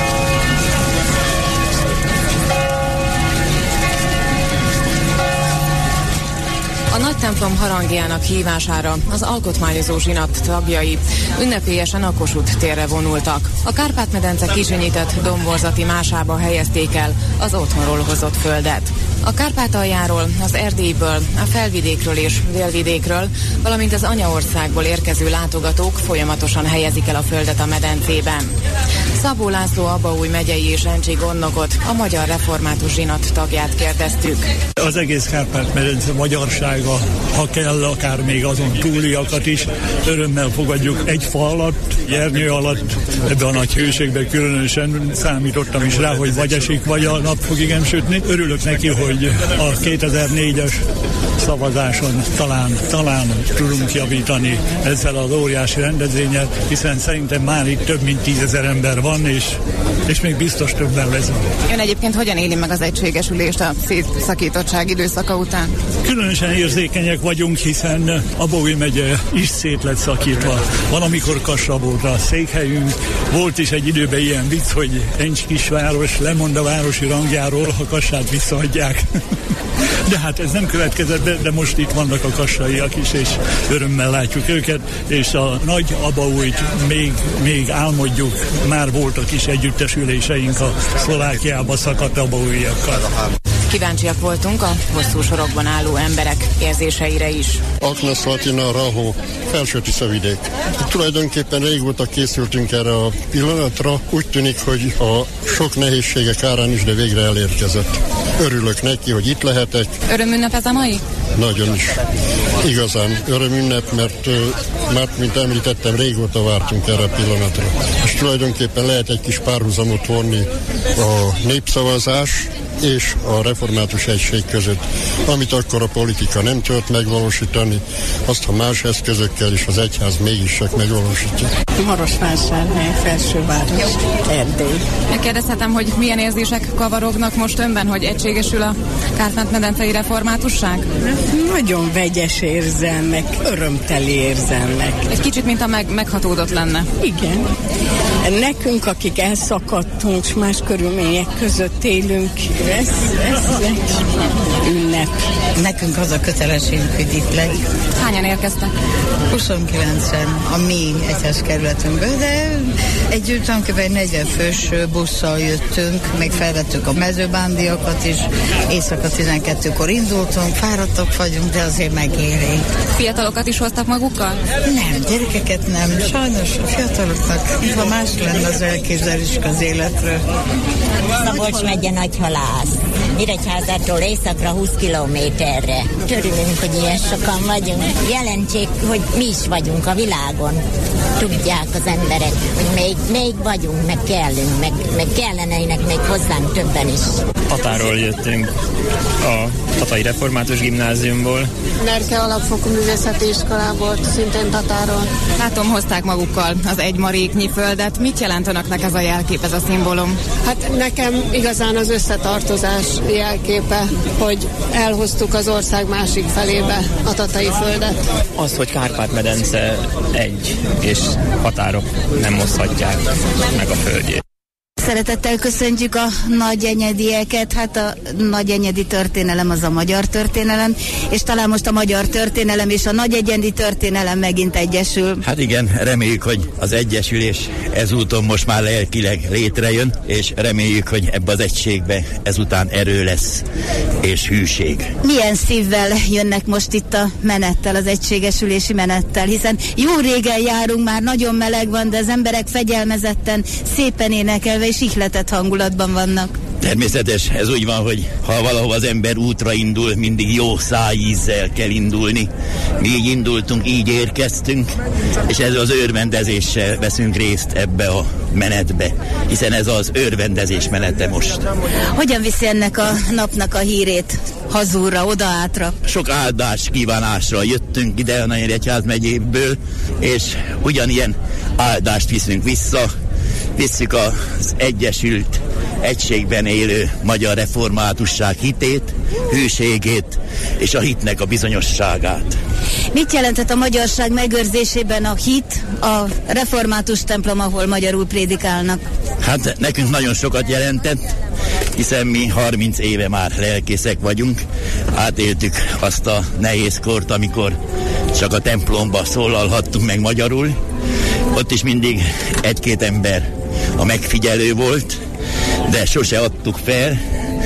A nagy templom harangjának hívására az alkotmányozó zsinat tagjai ünnepélyesen a Kossuth térre vonultak. A Kárpát-medence kizsinyített domborzati másába helyezték el az otthonról hozott földet. A Kárpátaljáról, az Erdélyből, a Felvidékről és Délvidékről, valamint az Anyaországból érkező látogatók folyamatosan helyezik el a földet a medencében. Szabó László Abaúj megyei és encsi gondnokot, a Magyar Református Zsinat tagját kérdeztük. Az egész Kárpát-medence magyarsága, ha kell, akár még azon túliakat is, örömmel fogadjuk egy fa alatt, Jernyő alatt, ebben a nagy hőségben különösen számítottam is rá, hogy vagy esik, vagy a nap fog igen sütni. Örülök neki, hogy a kétezer-négyes szavazáson talán, talán tudunk javítani ezzel az óriási rendezvényel, hiszen szerintem már itt több mint tízezer ember van, és, és még biztos többen lesz. Ön egyébként hogyan éli meg az egységesülést a szétszakítottság időszaka után? Különösen érzékenyek vagyunk, hiszen Abaúj megye is szét lett szakítva. Van, amikor Kassa volt a székhelyünk, volt is egy időben ilyen vicc, hogy Encs kisváros lemond a városi rangjáról, ha Kassát visszaadják. De hát ez nem következett be, de most itt vannak a kassaiak is, és örömmel látjuk őket, és a nagy Abaújt még, még álmodjuk, már voltak is együttesüléseink a Szlovákiába szakadt abaújjakkal. Kíváncsiak voltunk a hosszú sorokban álló emberek érzéseire is. Agnes Latina, Rahó, Felső-Tiszavidék. Tulajdonképpen régóta készültünk erre a pillanatra. Úgy tűnik, hogy a sok nehézségek árán is, de végre elérkezett. Örülök neki, hogy itt lehetek. Örömünnep ez a mai? Nagyon is. Igazán örömünnep, mert már, mint említettem, régóta vártunk erre a pillanatra. És tulajdonképpen lehet egy kis párhuzamot vonni a népszavazás és a református egység között. Amit akkor a politika nem tört megvalósítani, azt ha más eszközökkel is az egyház mégis csak megvalósítja. Marosvásárhely, Felsőváros, Erdély. Megkérdezhetem, hogy milyen érzések kavarognak most önben, hogy egységesül a Kárpát-medencei reformátusság? Nagyon vegyes érzelmek, örömteli érzelmek. Egy kicsit, mint a meg, meghatódott lenne. Igen. Nekünk, akik elszakadtunk, és más körülmények között élünk, ez, ez egy ünnep. Nekünk az a kötelességünk, hogy itt legyünk. Hányan érkeztek? huszonkilencen a mi egyházkerületünkből, de egy tulajdonképpen negyven fős busszal jöttünk, még felvettük a mezőbándiakat is, éjszaka tizenkettőkor indultunk, fáradtak vagyunk, de azért megéri. Fiatalokat is hoztak magukkal? Nem, gyerekeket nem. Sajnos a fiataloknak, mintha más lenne az elképzelésük az életről. Szabolcs megye Nagyhalász. Nyíregyházától északra húsz kilométerre. Örülünk, hogy ilyen sokan vagyunk. Jelentsék, hogy mi is vagyunk a világon. Tudják az emberek, hogy még, még vagyunk, meg kellünk, meg, meg kellenének még hozzánk többen is. Tatáról jöttünk, a Tatai Református Gimnáziumból. Nerke Alapfokú Művészeti Iskolából, szintén Tatáron. Látom, hozták magukkal az egymaréknyi földet. Mit jelent önöknek ez a jelkép, ez a szimbólum? Hát nekem igazán az összetartozás jelképe, hogy elhoztuk az ország másik felébe a tatai földet. Az, hogy Kárpát-medence egy, és határok nem hozhatják meg a földjét. Szeretettel köszöntjük a nagyenyedieket, hát a nagyenyedi történelem az a magyar történelem, és talán most a magyar történelem és a nagyenyedi történelem megint egyesül. Hát igen, reméljük, hogy az egyesülés ezúton most már lelkileg létrejön, és reméljük, hogy ebbe az egységbe ezután erő lesz, és hűség. Milyen szívvel jönnek most itt a menettel, az egységesülési menettel, hiszen jó régen járunk, már nagyon meleg van, de az emberek fegyelmezetten, szépen énekelve és ihletett hangulatban vannak. Természetes, ez úgy van, hogy ha valahol az ember útra indul, mindig jó szájízzel kell indulni. Mi így indultunk, így érkeztünk, és ez az örvendezéssel veszünk részt ebbe a menetbe, hiszen ez az örvendezés menete most. Hogyan viszi ennek a napnak a hírét hazúra, odaátra? Sok áldás kívánásra jöttünk ide a Nagyegyház megyéből, és ugyanilyen áldást viszünk vissza, visszük az egyesült, egységben élő magyar reformátusság hitét, hűségét és a hitnek a bizonyosságát. Mit jelentett a magyarság megőrzésében a hit, a református templom, ahol magyarul prédikálnak? Hát nekünk nagyon sokat jelentett, hiszen mi harminc éve már lelkészek vagyunk. Átéltük azt a nehéz kort, amikor csak a templomba szólalhattunk meg magyarul. Ott is mindig egy-két ember a megfigyelő volt, de sose adtuk fel,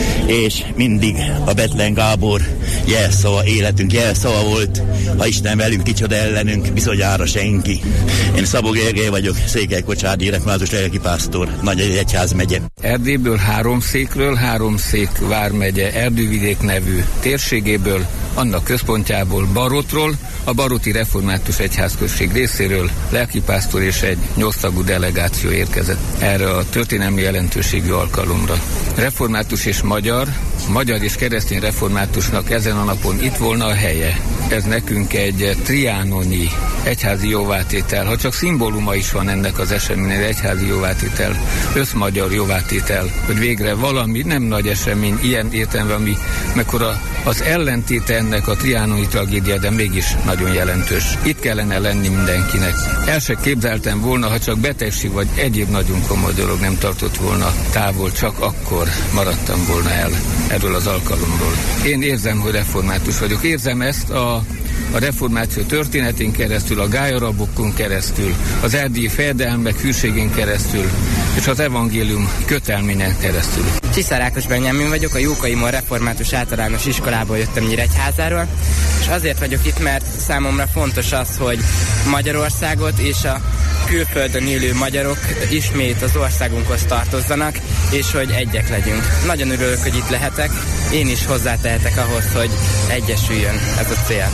és mindig a Bethlen Gábor jelszava, életünk jelszava volt. Ha Isten velünk, kicsoda ellenünk, bizonyára senki. Én Szabó Gergely vagyok, Székelykocsárdi református lelkipásztor, Nagyegyház megye. Erdélyből Háromszékről, Háromszék vármegye Erdővidék nevű térségéből, annak központjából Barotról, a Baroti Református Egyházközség részéről lelkipásztor és egy nyolctagú delegáció érkezett erre a történelmi jelentőségű alkalomra. Református és magyar, magyar és keresztény reformátusnak ezen a napon itt volna a helye. Ez nekünk egy triánoni egyházi jóvátétel, ha csak szimbóluma is van ennek az eseménynek, egyházi jóvátétel, összmagyar jóvátétel, hogy végre valami nem nagy esemény, ilyen értelemben, ami mekkora az ellentéte ennek a triánoni tragédia, de mégis nagyon jelentős. Itt kellene lenni mindenkinek. El se képzeltem volna, ha csak betegség vagy egyéb nagyon komoly dolog nem tartott volna távol, csak akkor maradtam volna el erről az alkalomról. Én érzem, hogy református vagyok. Érzem ezt a a reformáció történetén keresztül, a gályarabokon keresztül, az erdélyi fejedelmek hűségén keresztül, és az evangélium kötelményen keresztül. Csiszár Ákos Benyámin vagyok, a Jókai Mór Református Általános Iskolából jöttem Nyíregyházáról, és azért vagyok itt, mert számomra fontos az, hogy Magyarországot és a külföldön élő magyarok ismét az országunkhoz tartozzanak, és hogy egyek legyünk. Nagyon örülök, hogy itt lehetek, én is hozzátehetek ahhoz, hogy egyesüljön ez a cél.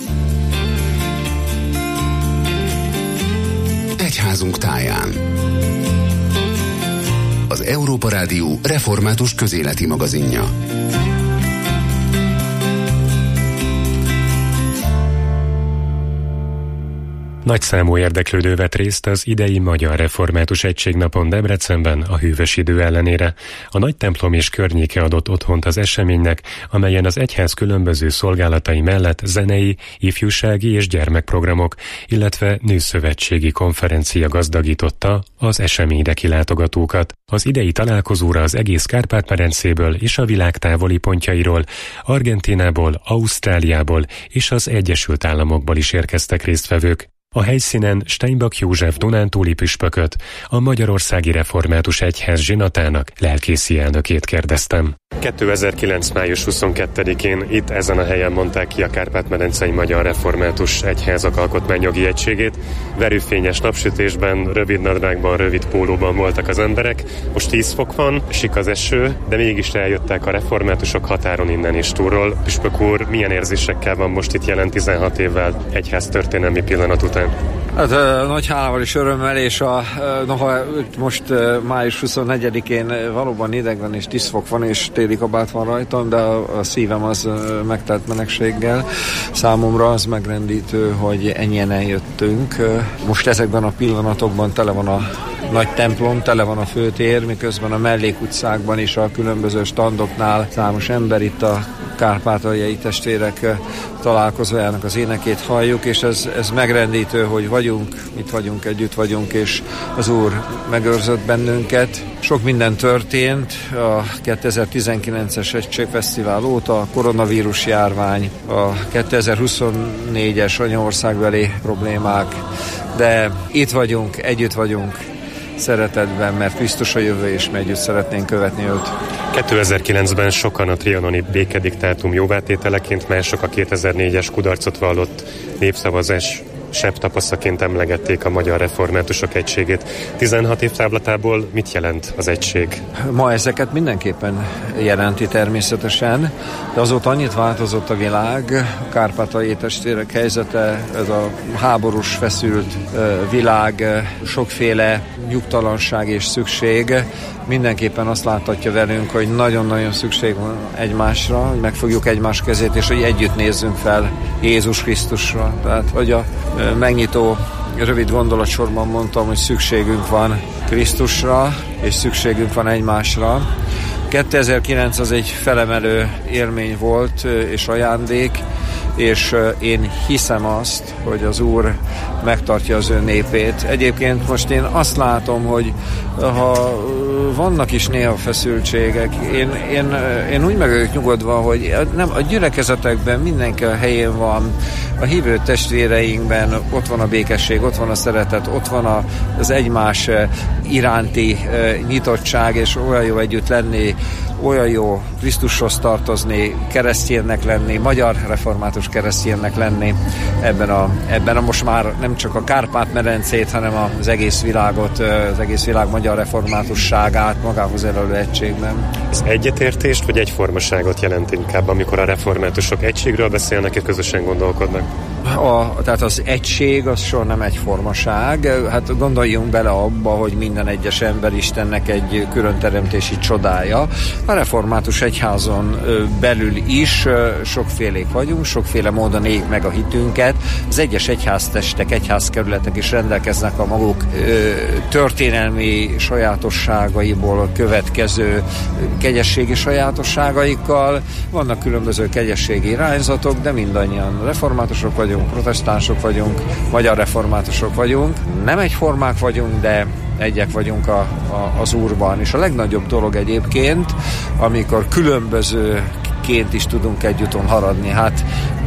Egyházunk táján. Az Európa Rádió református közéleti magazinja. Nagyszámú érdeklődő vett részt az idei Magyar Református Egységnapon Debrecenben a hűvös idő ellenére. A nagy templom és környéke adott otthont az eseménynek, amelyen az egyház különböző szolgálatai mellett zenei, ifjúsági és gyermekprogramok, illetve nőszövetségi konferencia gazdagította az eseményre kilátogatókat. Az idei találkozóra az egész Kárpát-medencéből és a világ távoli pontjairól, Argentínából, Ausztráliából és az Egyesült Államokból is érkeztek résztvevők. A helyszínen Steinbach József dunántúli püspököt, a Magyarországi Református Egyház zsinatának lelkészi elnökét kérdeztem. kétezer-kilenc. május huszonkettedikén itt ezen a helyen mondták ki a Kárpát-medencei Magyar Református Egyházak Alkotmányjogi Egységét. Verőfényes napsütésben, rövid nadrágban, rövid pólóban voltak az emberek. Most tíz fok van, sik az eső, de mégis eljöttek a reformátusok határon innen is túlról. Püspök úr, milyen érzésekkel van most itt jelen tizenhat évvel egyház történelmi pillanat után? Hát nagy hálával és örömmel, és a, noha most május huszonnegyedikén valóban idegben és tíz fok van, és téli kabát van rajtam, de a, a szívem az megtelt melegséggel. Számomra az megrendítő, hogy ennyien eljöttünk. Most ezekben a pillanatokban tele van a nagy templom, tele van a főtér, miközben a mellékutcákban is a különböző standoknál számos ember, itt a kárpátaljai testvérek találkozójának az énekét halljuk, és ez, ez megrendítő, hogy vagyunk, itt vagyunk, együtt vagyunk, és az Úr megőrzött bennünket. Sok minden történt a kétezer-tizenkilences Egységfesztivál óta, a koronavírus járvány, a kétezer-huszonnégyes anyaországbeli problémák, de itt vagyunk, együtt vagyunk, szeretetben, mert Krisztus a jövő, és mi együtt szeretnénk követni őt. kétezer-kilencben sokan a trianoni békediktátum jóvátételeként, mások a kétezer-négyes kudarcot vallott népszavazás sebb tapaszaként emlegették a Magyar Reformátusok Egységét. tizenhat év távlatából mit jelent az egység? Ma ezeket mindenképpen jelenti természetesen, de azóta annyit változott a világ, a kárpátaljai testvérek helyzete, ez a háborús, feszült világ, sokféle nyugtalanság és szükség mindenképpen azt láthatja velünk, hogy nagyon-nagyon szükség van egymásra, hogy megfogjuk egymás kezét, és hogy együtt nézzünk fel Jézus Krisztusra. Tehát, hogy a megnyitó rövid gondolatsorban mondtam, hogy szükségünk van Krisztusra, és szükségünk van egymásra. kétezer-kilenc az egy felemelő élmény volt, és ajándék, és én hiszem azt, hogy az Úr megtartja az ő népét. Egyébként most én azt látom, hogy ha vannak is néha feszültségek, én, én, én úgy meg vagyok nyugodva, hogy nem, a gyülekezetekben mindenki a helyén van, a hívő testvéreinkben ott van a békesség, ott van a szeretet, ott van az egymás iránti nyitottság, és olyan jó együtt lenni, olyan jó Krisztushoz tartozni, kereszténynek lenni, magyar református kereszténynek lenni ebben a, ebben a most már nem csak a Kárpát-medencét, hanem az egész világot, az egész világ magyar reformátusságát magához elölő egységben. Ez egyetértést vagy egyformaságot jelent inkább, amikor a reformátusok egységről beszélnek, és közösen gondolkodnak? A, tehát az egység az soha nem egyformaság. Hát gondoljunk bele abba, hogy minden egyes ember Istennek egy külön teremtési csodája. A református egyházon belül is sokfélék vagyunk, sokféle módon éljük meg a hitünket. Az egyes egyháztestek, egyházkerületek is rendelkeznek a maguk történelmi sajátosságaiból következő kegyességi sajátosságaikkal. Vannak különböző kegyességi irányzatok, de mindannyian reformátusok vagyunk, protestánsok vagyunk, magyar reformátusok vagyunk. Nem egyformák vagyunk, de egyek vagyunk a, a, az Úrban. És a legnagyobb dolog egyébként, amikor különbözőként is tudunk együtton haradni. Hát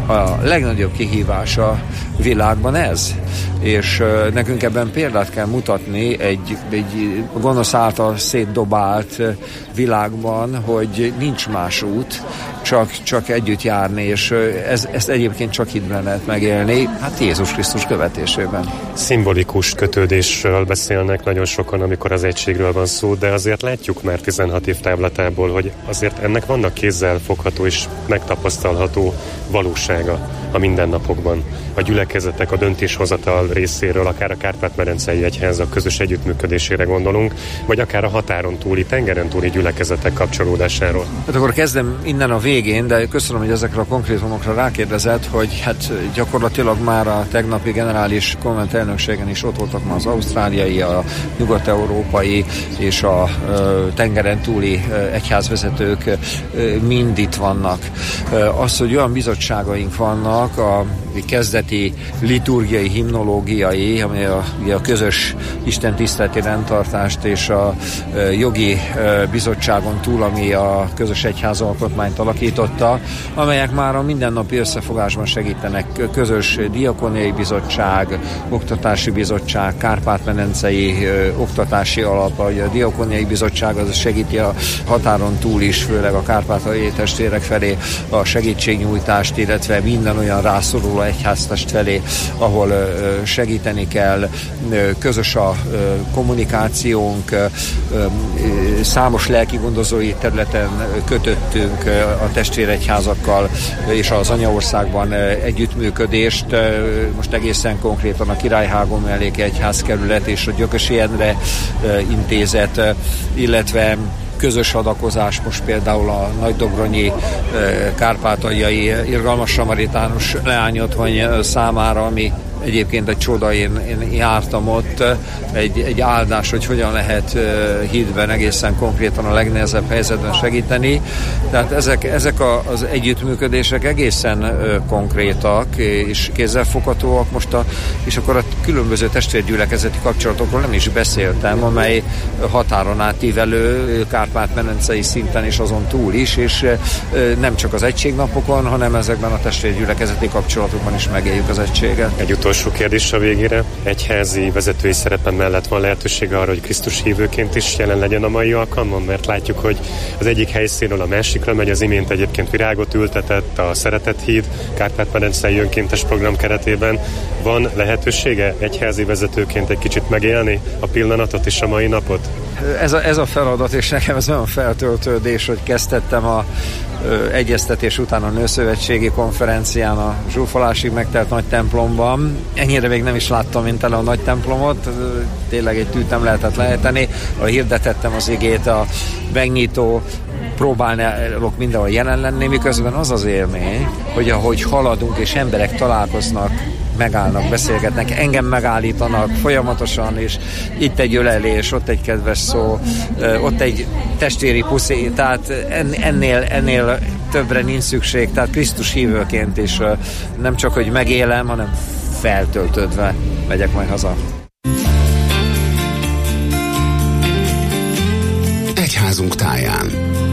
a legnagyobb kihívás a világban ez. És uh, nekünk ebben példát kell mutatni egy, egy gonosz által szétdobált világban, hogy nincs más út, csak, csak együtt járni, és ez, ezt egyébként csak hitben lehet megélni, hát Jézus Krisztus követésében. Szimbolikus kötődésről beszélnek nagyon sokan, amikor az egységről van szó, de azért látjuk már tizenhat év távlatából, hogy azért ennek vannak kézzel fogható és megtapasztalható valósága a mindennapokban. A gyülekezetek, a döntéshozatal részéről, akár a Kárpát-medencei egyházak közös együttműködésére gondolunk, vagy akár a határon túli, tengeren túli gyülekezetek kapcsolódásáról. Hát akkor kezdem innen a végén, de köszönöm, hogy ezekre a konkrétumokra rákérdezett, hogy hát gyakorlatilag már a tegnapi generális konvent elnökségen is ott voltak már az ausztráliai, a nyugat-európai és a ö, tengeren túli ö, egyházvezetők ö, mind itt vannak. Ö, az, hogy olyan bizottságaink vannak, a kezdeti liturgiai, himnológiai, ami a, a közös Isten tiszteleti rendtartást és a e, jogi e, bizottságon túl, ami a közös egyházalkotmányt alakította, amelyek már a mindennapi összefogásban segítenek. Közös diakóniai bizottság, oktatási bizottság, Kárpát-medencei e, oktatási alap, a diakóniai bizottság az segíti a határon túl is, főleg a kárpátaljai testvérek felé a segítségnyújtást, illetve minden olyan rászoruló egyháztest felé, ahol segíteni kell. Közös a kommunikációnk, számos lelkigondozói területen kötöttünk a testvéregyházakkal és az anyaországban együttműködést. Most egészen konkrétan a Királyhágó melléki egyházkerület és a Gyökösi Endre intézet, illetve közös adakozás most például a nagydobronyi kárpátaljai irgalmas samaritánus leányotthony számára, ami egyébként egy csoda, én, én jártam ott, egy, egy áldás, hogy hogyan lehet uh, hídben egészen konkrétan a legnehezebb helyzetben segíteni. Tehát ezek, ezek a, az együttműködések egészen uh, konkrétak és kézzelfoghatóak most, a, és akkor a különböző testvérgyülekezeti kapcsolatokról nem is beszéltem, amely határon átívelő, Kárpát-medencei szinten és azon túl is, és uh, nem csak az egységnapokon, hanem ezekben a testvérgyülekezeti kapcsolatokban is megéljük az egységet. Egy utolsó kérdés a végére. Egyházi vezetői szerepe mellett van lehetősége arra, hogy Krisztus hívőként is jelen legyen a mai alkalmon, mert látjuk, hogy az egyik helyszínről a másikra megy, az imént egyébként virágot ültetett a Szeretet híd Kárpát-medencei önkéntes program keretében. Van lehetősége egyházi vezetőként egy kicsit megélni a pillanatot és a mai napot? Ez a, ez a feladat, és nekem ez olyan feltöltődés, hogy kezdtettem a ö, egyeztetés után a Nőszövetségi konferencián a zsúfolásig megtelt nagy templomban. Ennyire még nem is láttam, mint tele a nagy templomot, tényleg egy tűt nem lehetett leheteni. Ahol hirdetettem az igét, a megnyitó, próbálnálok mindenhol jelen lenni, miközben az az élmény, hogy ahogy haladunk és emberek találkoznak, megállnak, beszélgetnek, engem megállítanak folyamatosan, és itt egy ölelés, ott egy kedves szó, ott egy testvéri puszi, tehát ennél, ennél többre nincs szükség, tehát Krisztus hívőként is nem csak, hogy megélem, hanem feltöltődve megyek majd haza. Egyházunk táján.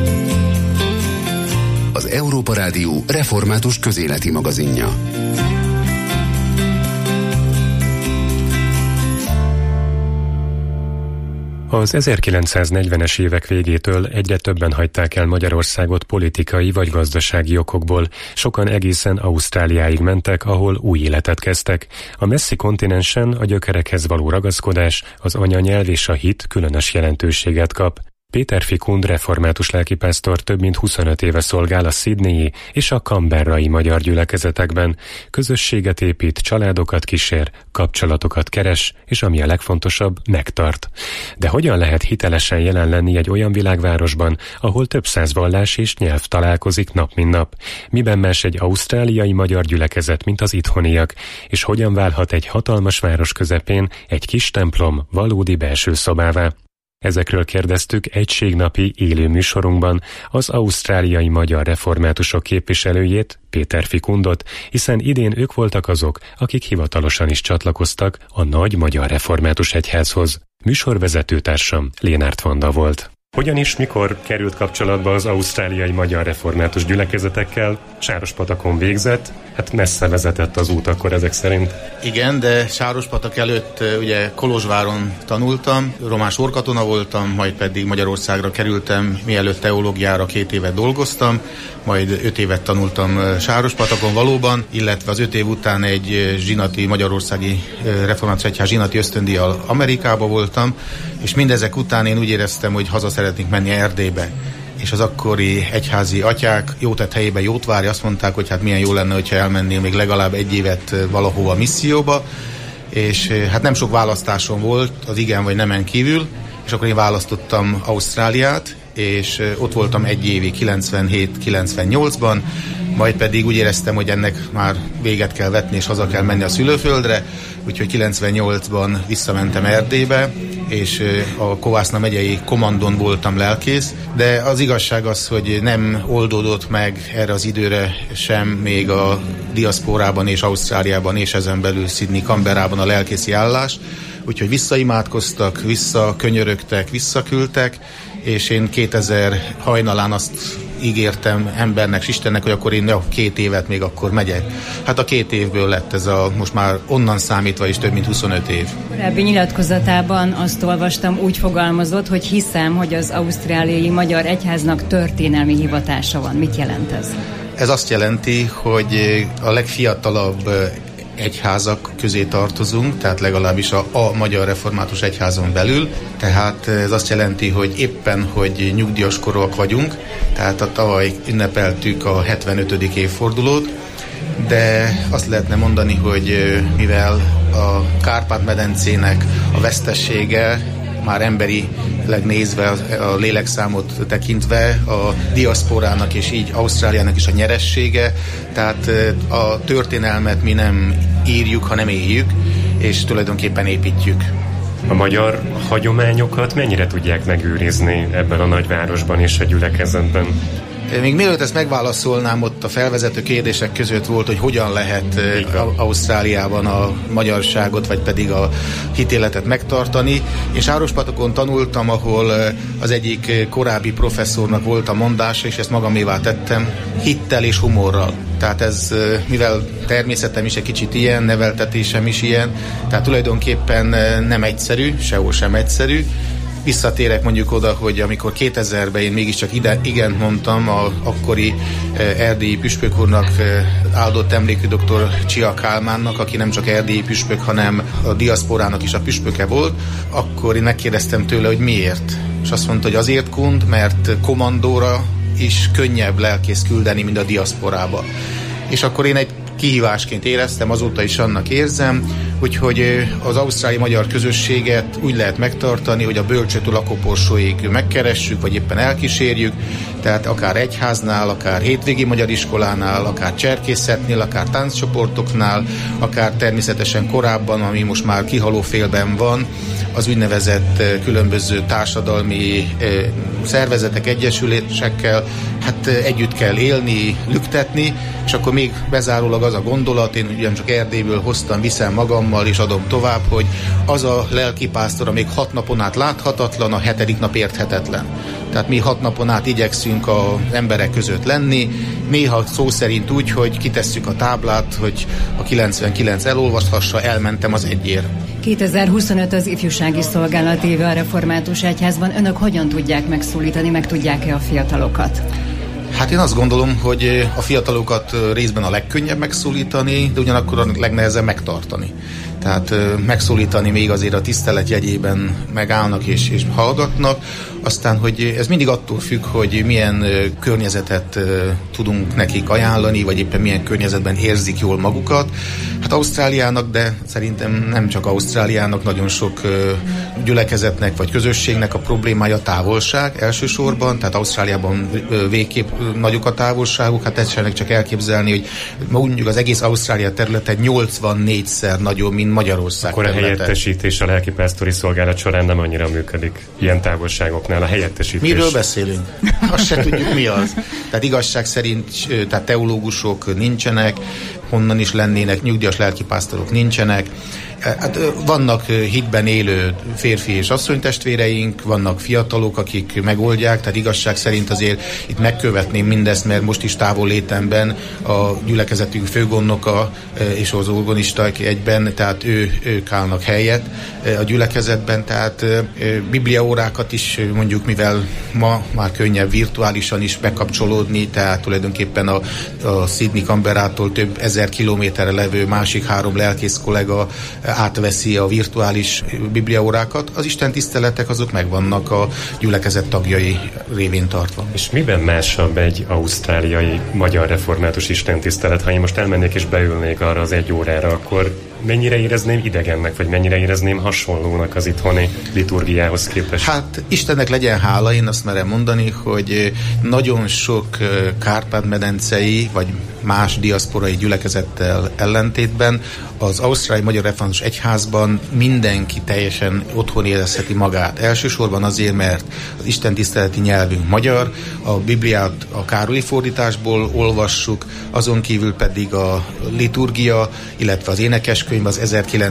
Az Európa Rádió református közéleti magazinja. Az ezerkilencszáznegyvenes évek végétől egyre többen hagyták el Magyarországot politikai vagy gazdasági okokból. Sokan egészen Ausztráliáig mentek, ahol új életet kezdtek. A messzi kontinensen a gyökerekhez való ragaszkodás, az anyanyelv és a hit különös jelentőséget kap. Péter Fikund református lelkipásztor több mint huszonöt éve szolgál a Sydneyi és a Canberrai magyar gyülekezetekben. Közösséget épít, családokat kísér, kapcsolatokat keres, és ami a legfontosabb, megtart. De hogyan lehet hitelesen jelen lenni egy olyan világvárosban, ahol több száz vallás és nyelv találkozik nap mint nap? Miben más egy ausztráliai magyar gyülekezet, mint az itthoniak? És hogyan válhat egy hatalmas város közepén egy kis templom valódi belső szobává? Ezekről kérdeztük egységnapi élő műsorunkban az ausztráliai magyar reformátusok képviselőjét, Péter Fikundot, hiszen idén ők voltak azok, akik hivatalosan is csatlakoztak a nagy magyar református egyházhoz. Műsorvezetőtársam Lénárt Vanda volt. Hogyan is, mikor került kapcsolatba az ausztráliai magyar református gyülekezetekkel? Sárospatakon végzett, hát messze vezetett az út akkor ezek szerint. Igen, de Sárospatak előtt ugye Kolozsváron tanultam, román sorkatona voltam, majd pedig Magyarországra kerültem, mielőtt teológiára két évet dolgoztam, majd öt évet tanultam Sárospatakon valóban, illetve az öt év után egy zsinati, Magyarországi Református Egyház zsinati ösztöndíjjal Amerikába voltam, és mindezek után én úgy éreztem, hogy haza szeretnék menni Erdélybe. És az akkori egyházi atyák jótett helyében jót várja, azt mondták, hogy hát milyen jó lenne, hogyha elmennél még legalább egy évet valahova misszióba, és hát nem sok választásom volt az igen vagy nemen kívül, és akkor én választottam Ausztráliát, és ott voltam egy évig, kilencvenhét kilencvennyolcban, majd pedig úgy éreztem, hogy ennek már véget kell vetni, és haza kell menni a szülőföldre, úgyhogy kilencvennyolcban visszamentem Erdélybe, és a Kovászna megyei kommandon voltam lelkész, de az igazság az, hogy nem oldódott meg erre az időre sem még a diaszporában és Ausztráliában, és ezen belül Sydney, Canberrában a lelkészi állás, úgyhogy visszaimádkoztak, visszakönyörögtek, visszaküldtek, és én kétezer hajnalán azt ígértem embernek és Istennek, hogy akkor én ja, két évet még akkor megyek. Hát a két évből lett ez a most már onnan számítva is több mint huszonöt év. Korábbi nyilatkozatában azt olvastam, úgy fogalmazott, hogy hiszem, hogy az ausztráliai magyar egyháznak történelmi hivatása van. Mit jelent ez? Ez azt jelenti, hogy a legfiatalabb egyházak közé tartozunk, tehát legalábbis a, a Magyar Református Egyházon belül, tehát ez azt jelenti, hogy éppen, hogy nyugdíjas korúak vagyunk, tehát a tavaly ünnepeltük a hetvenötödik évfordulót, de azt lehetne mondani, hogy mivel a Kárpát-medencének a vesztessége már emberileg nézve, a lélekszámot tekintve a diaszporának és így Ausztráliának is a nyeressége, tehát a történelmet mi nem írjuk, hanem éljük, és tulajdonképpen építjük. A magyar hagyományokat mennyire tudják megőrizni ebben a nagyvárosban és a gyülekezetben? Még mielőtt ezt megválaszolnám, ott a felvezető kérdések között volt, hogy hogyan lehet Ausztráliában a magyarságot, vagy pedig a hitéletet megtartani. Én Sárospatokon tanultam, ahol az egyik korábbi professzornak volt a mondása, és ezt magamévá tettem, hittel és humorral. Tehát ez, mivel természetem is egy kicsit ilyen, neveltetésem is ilyen, tehát tulajdonképpen nem egyszerű, sehol sem egyszerű. Visszatérek mondjuk oda, hogy amikor kétezerben én mégiscsak ide, igent mondtam a akkori eh, erdélyi püspök úrnak, eh, áldott emlékű doktor Csia Kálmánnak, aki nem csak erdélyi püspök, hanem a diaszporának is a püspöke volt, akkor én megkérdeztem tőle, hogy miért. És azt mondta, hogy azért kund, mert kommandóra is könnyebb lelkész küldeni, mint a diaszporába. És akkor én egy kihívásként éreztem, azóta is annak érzem, úgyhogy az ausztráli magyar közösséget úgy lehet megtartani, hogy a bölcsőtől a koporsóig megkeressük, vagy éppen elkísérjük, tehát akár egyháznál, akár hétvégi magyar iskolánál, akár cserkészetnél, akár tánccsoportoknál, akár természetesen korábban, ami most már kihaló félben van, az úgynevezett különböző társadalmi szervezetek, egyesülésekkel, hát együtt kell élni, lüktetni, és akkor még bezárólag az a gondolat, én ugyancsak Erdélyből hoztam, viszem magammal, és adom tovább, hogy az a lelkipásztor, amíg hat napon át láthatatlan, a hetedik nap érthetetlen. Tehát mi hat napon át igyekszünk az emberek között lenni, néha szó szerint úgy, hogy kitesszük a táblát, hogy a kilencvenkilenc elolvashassa, elmentem az egyért. kétezer-huszonöt az ifjúsági szolgálat éve a Református Egyházban. Önök hogyan tudják megszólítani, meg tudják-e a fiatalokat? Hát én azt gondolom, hogy a fiatalokat részben a legkönnyebb megszólítani, de ugyanakkor a legnehezebb megtartani. Tehát megszólítani még azért a tisztelet jegyében megállnak és, és hallgatnak, aztán, hogy ez mindig attól függ, hogy milyen környezetet tudunk nekik ajánlani, vagy éppen milyen környezetben érzik jól magukat. Hát Ausztráliának, de szerintem nem csak Ausztráliának, nagyon sok gyülekezetnek vagy közösségnek a problémája a távolság elsősorban, tehát Ausztráliában végképp nagyok a távolságuk, hát ezt csak elképzelni, hogy mondjuk az egész Ausztrália területe nyolcvannégyszer nagyobb, mint Magyarország Akkor területe. A helyettesítés a lelkipásztori szolgálat során nem annyira működik ilyen távolságoknál, a helyettesítés. Miről beszélünk? Azt se tudjuk, mi az. Tehát igazság szerint, tehát teológusok nincsenek, honnan is lennének, nyugdíjas lelkipásztorok nincsenek. Hát vannak hitben élő férfi és asszonytestvéreink, vannak fiatalok, akik megoldják, tehát igazság szerint azért itt megkövetném mindezt, mert most is távol létemben a gyülekezetünk főgondnoka és az orgonisták egyben, tehát ő, ők állnak helyet a gyülekezetben, tehát bibliaórákat is mondjuk, mivel ma már könnyebb virtuálisan is bekapcsolódni, tehát tulajdonképpen a, a Sydney Canberrától több ezer kilométerre levő másik három lelkész kollega átveszi a virtuális bibliaórákat, az Isten tiszteletek azok megvannak a gyülekezet tagjai révén tartva. És miben másabb egy ausztráliai magyar református istentisztelet? Ha én most elmennék és beülnék arra az egy órára, akkor mennyire érezném idegennek, vagy mennyire érezném hasonlónak az itthoni liturgiához képest? Hát Istennek legyen hála, én azt merem mondani, hogy nagyon sok Kárpát-medencei, vagy más diaszporai gyülekezettel ellentétben az ausztráliai magyar református egyházban mindenki teljesen otthon érezheti magát. Elsősorban azért, mert az istentiszteleti nyelvünk magyar, a Bibliát a Károlyi fordításból olvassuk, azon kívül pedig a liturgia, illetve az énekeskönyv az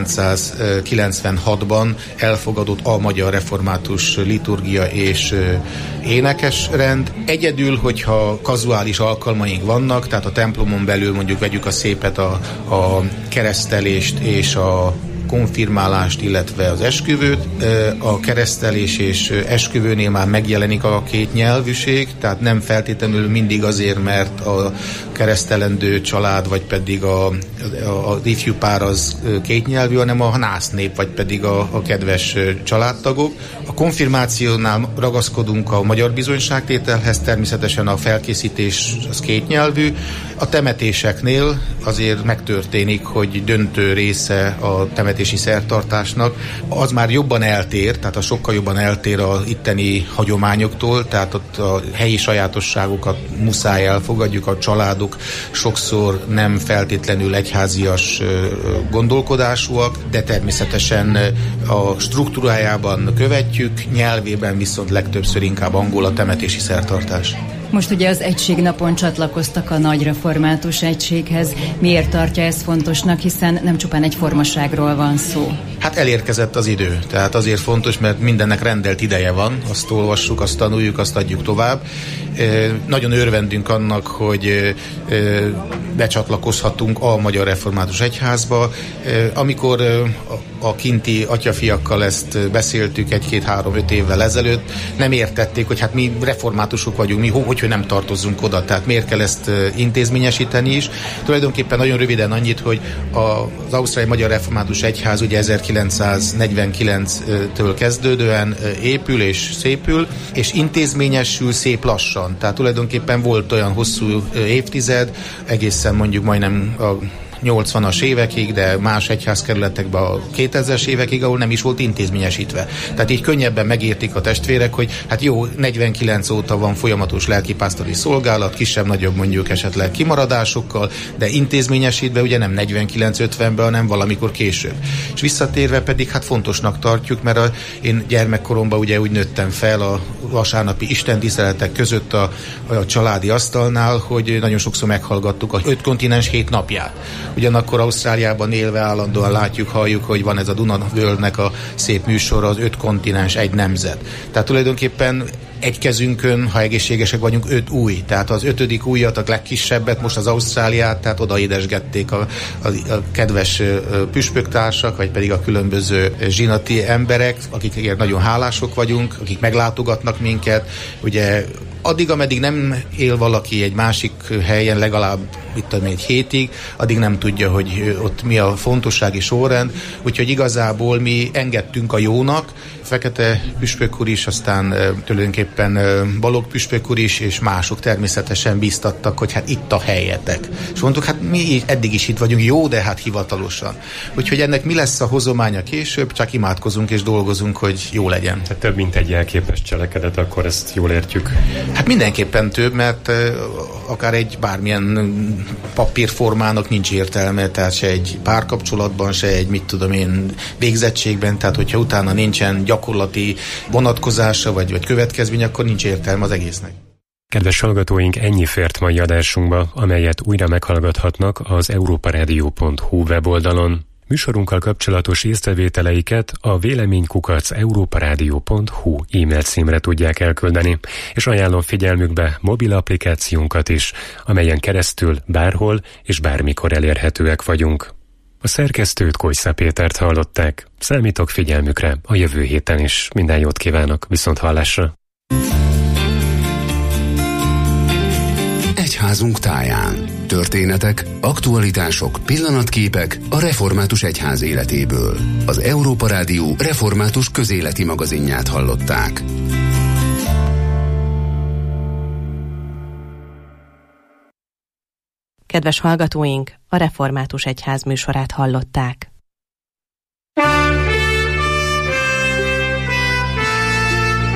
ezerkilencszázkilencvenhatban elfogadott a magyar református liturgia és énekesrend. Egyedül, hogyha kazuális alkalmaink vannak, tehát a templomon belül mondjuk vegyük a szépet, a, a keresztelést és a konfirmálást, illetve az esküvőt. A keresztelés és esküvőnél már megjelenik a két nyelvűség, tehát nem feltétlenül mindig azért, mert a keresztelendő család, vagy pedig a, a, az ifjú pár az kétnyelvű, hanem a násznép, vagy pedig a, a kedves családtagok. A konfirmációnál ragaszkodunk a magyar bizonyságtételhez, természetesen a felkészítés az kétnyelvű. A temetéseknél azért megtörténik, hogy döntő része a temetési szertartásnak, az már jobban eltér, tehát a sokkal jobban eltér az itteni hagyományoktól, tehát ott a helyi sajátosságokat muszáj elfogadjuk, a családok sokszor nem feltétlenül egyházias gondolkodásúak, de természetesen a struktúrájában követjük, nyelvében viszont legtöbbször inkább angol a temetési szertartás. Most ugye az egységnapon csatlakoztak a nagy református egységhez. Miért tartja ezt fontosnak, hiszen nem csupán egy formaságról van szó? Hát elérkezett az idő, tehát azért fontos, mert mindennek rendelt ideje van, azt olvassuk, azt tanuljuk, azt adjuk tovább. E, nagyon örvendünk annak, hogy e, becsatlakozhatunk a Magyar Református Egyházba. E, amikor e, a kinti atyafiakkal ezt beszéltük egy-két-három-öt évvel ezelőtt, nem értették, hogy hát mi reformátusok vagyunk, mi hogy, hogy nem tartozzunk oda, tehát miért kell ezt intézményesíteni is. Tulajdonképpen nagyon röviden annyit, hogy az Ausztráliai Magyar Református Egyház ugye ezerkilencszáznegyvenkilenctől kezdődően épül és szépül, és intézményesül szép lassan. Tehát tulajdonképpen volt olyan hosszú évtized, egészen mondjuk majdnem a nyolcvanas évekig, de más egyházkerületekben a kétezres évekig, ahol nem is volt intézményesítve. Tehát így könnyebben megértik a testvérek, hogy hát jó, negyvenkilenc óta van folyamatos lelkipásztori szolgálat, kisebb-nagyobb mondjuk esetleg kimaradásokkal, de intézményesítve ugye nem negyvenkilenc-ötvenben, hanem valamikor később. És visszatérve pedig hát fontosnak tartjuk, mert a, én gyermekkoromban ugye úgy nőttem fel a vasárnapi istentiszteletek között a, a családi asztalnál, hogy nagyon sokszor meghallgattuk a öt kontinens hét napját. Ugyanakkor Ausztráliában élve állandóan látjuk, halljuk, hogy van ez a Duna-völgynek a szép műsor, az öt kontinens, egy nemzet. Tehát tulajdonképpen egy kezünkön, ha egészségesek vagyunk, öt új. Tehát az ötödik újat, a legkisebbet, most az Ausztráliát, tehát oda édesgették a, a, a kedves püspöktársak, vagy pedig a különböző zsinati emberek, akikért nagyon hálások vagyunk, akik meglátogatnak minket. Ugye addig, ameddig nem él valaki egy másik helyen legalább itt tudom, egy hétig, addig nem tudja, hogy ott mi a fontossági sorrend, úgyhogy igazából mi engedtünk a jónak, Fekete püspök úr is, aztán tulajdonképpen Balogh püspök úr is, és mások természetesen bíztattak, hogy hát itt a helyetek. És mondtuk, hát mi eddig is itt vagyunk, jó, de hát hivatalosan. Úgyhogy ennek mi lesz a hozománya később, csak imádkozunk és dolgozunk, hogy jó legyen. Tehát több, mint egy jelképes cselekedet, akkor ezt jól értjük. Hát mindenképpen több, mert akár egy bármilyen papírformának nincs értelme, tehát se egy párkapcsolatban, se egy, mit tudom én, végzettségben, tehát hogyha utána nincsen gyakorlati vonatkozása, vagy, vagy következmény, akkor nincs értelme az egésznek. Kedves hallgatóink, ennyi fért mai adásunkba, amelyet újra meghallgathatnak az európaradio pont hu weboldalon. Műsorunkkal kapcsolatos észrevételeiket a véleménykukac európaradio pont hu e-mail címre tudják elküldeni, és ajánlom figyelmükbe mobil applikációnkat is, amelyen keresztül bárhol és bármikor elérhetőek vagyunk. A szerkesztőt, Kojsza Pétert hallották. Számítok figyelmükre a jövő héten is. Minden jót kívánok, viszont hallásra! Egyházunk táján. Történetek, aktualitások, pillanatképek a református egyház életéből. Az Európa Rádió református közéleti magazinját hallották. Kedves hallgatóink, a Református Egyház műsorát hallották.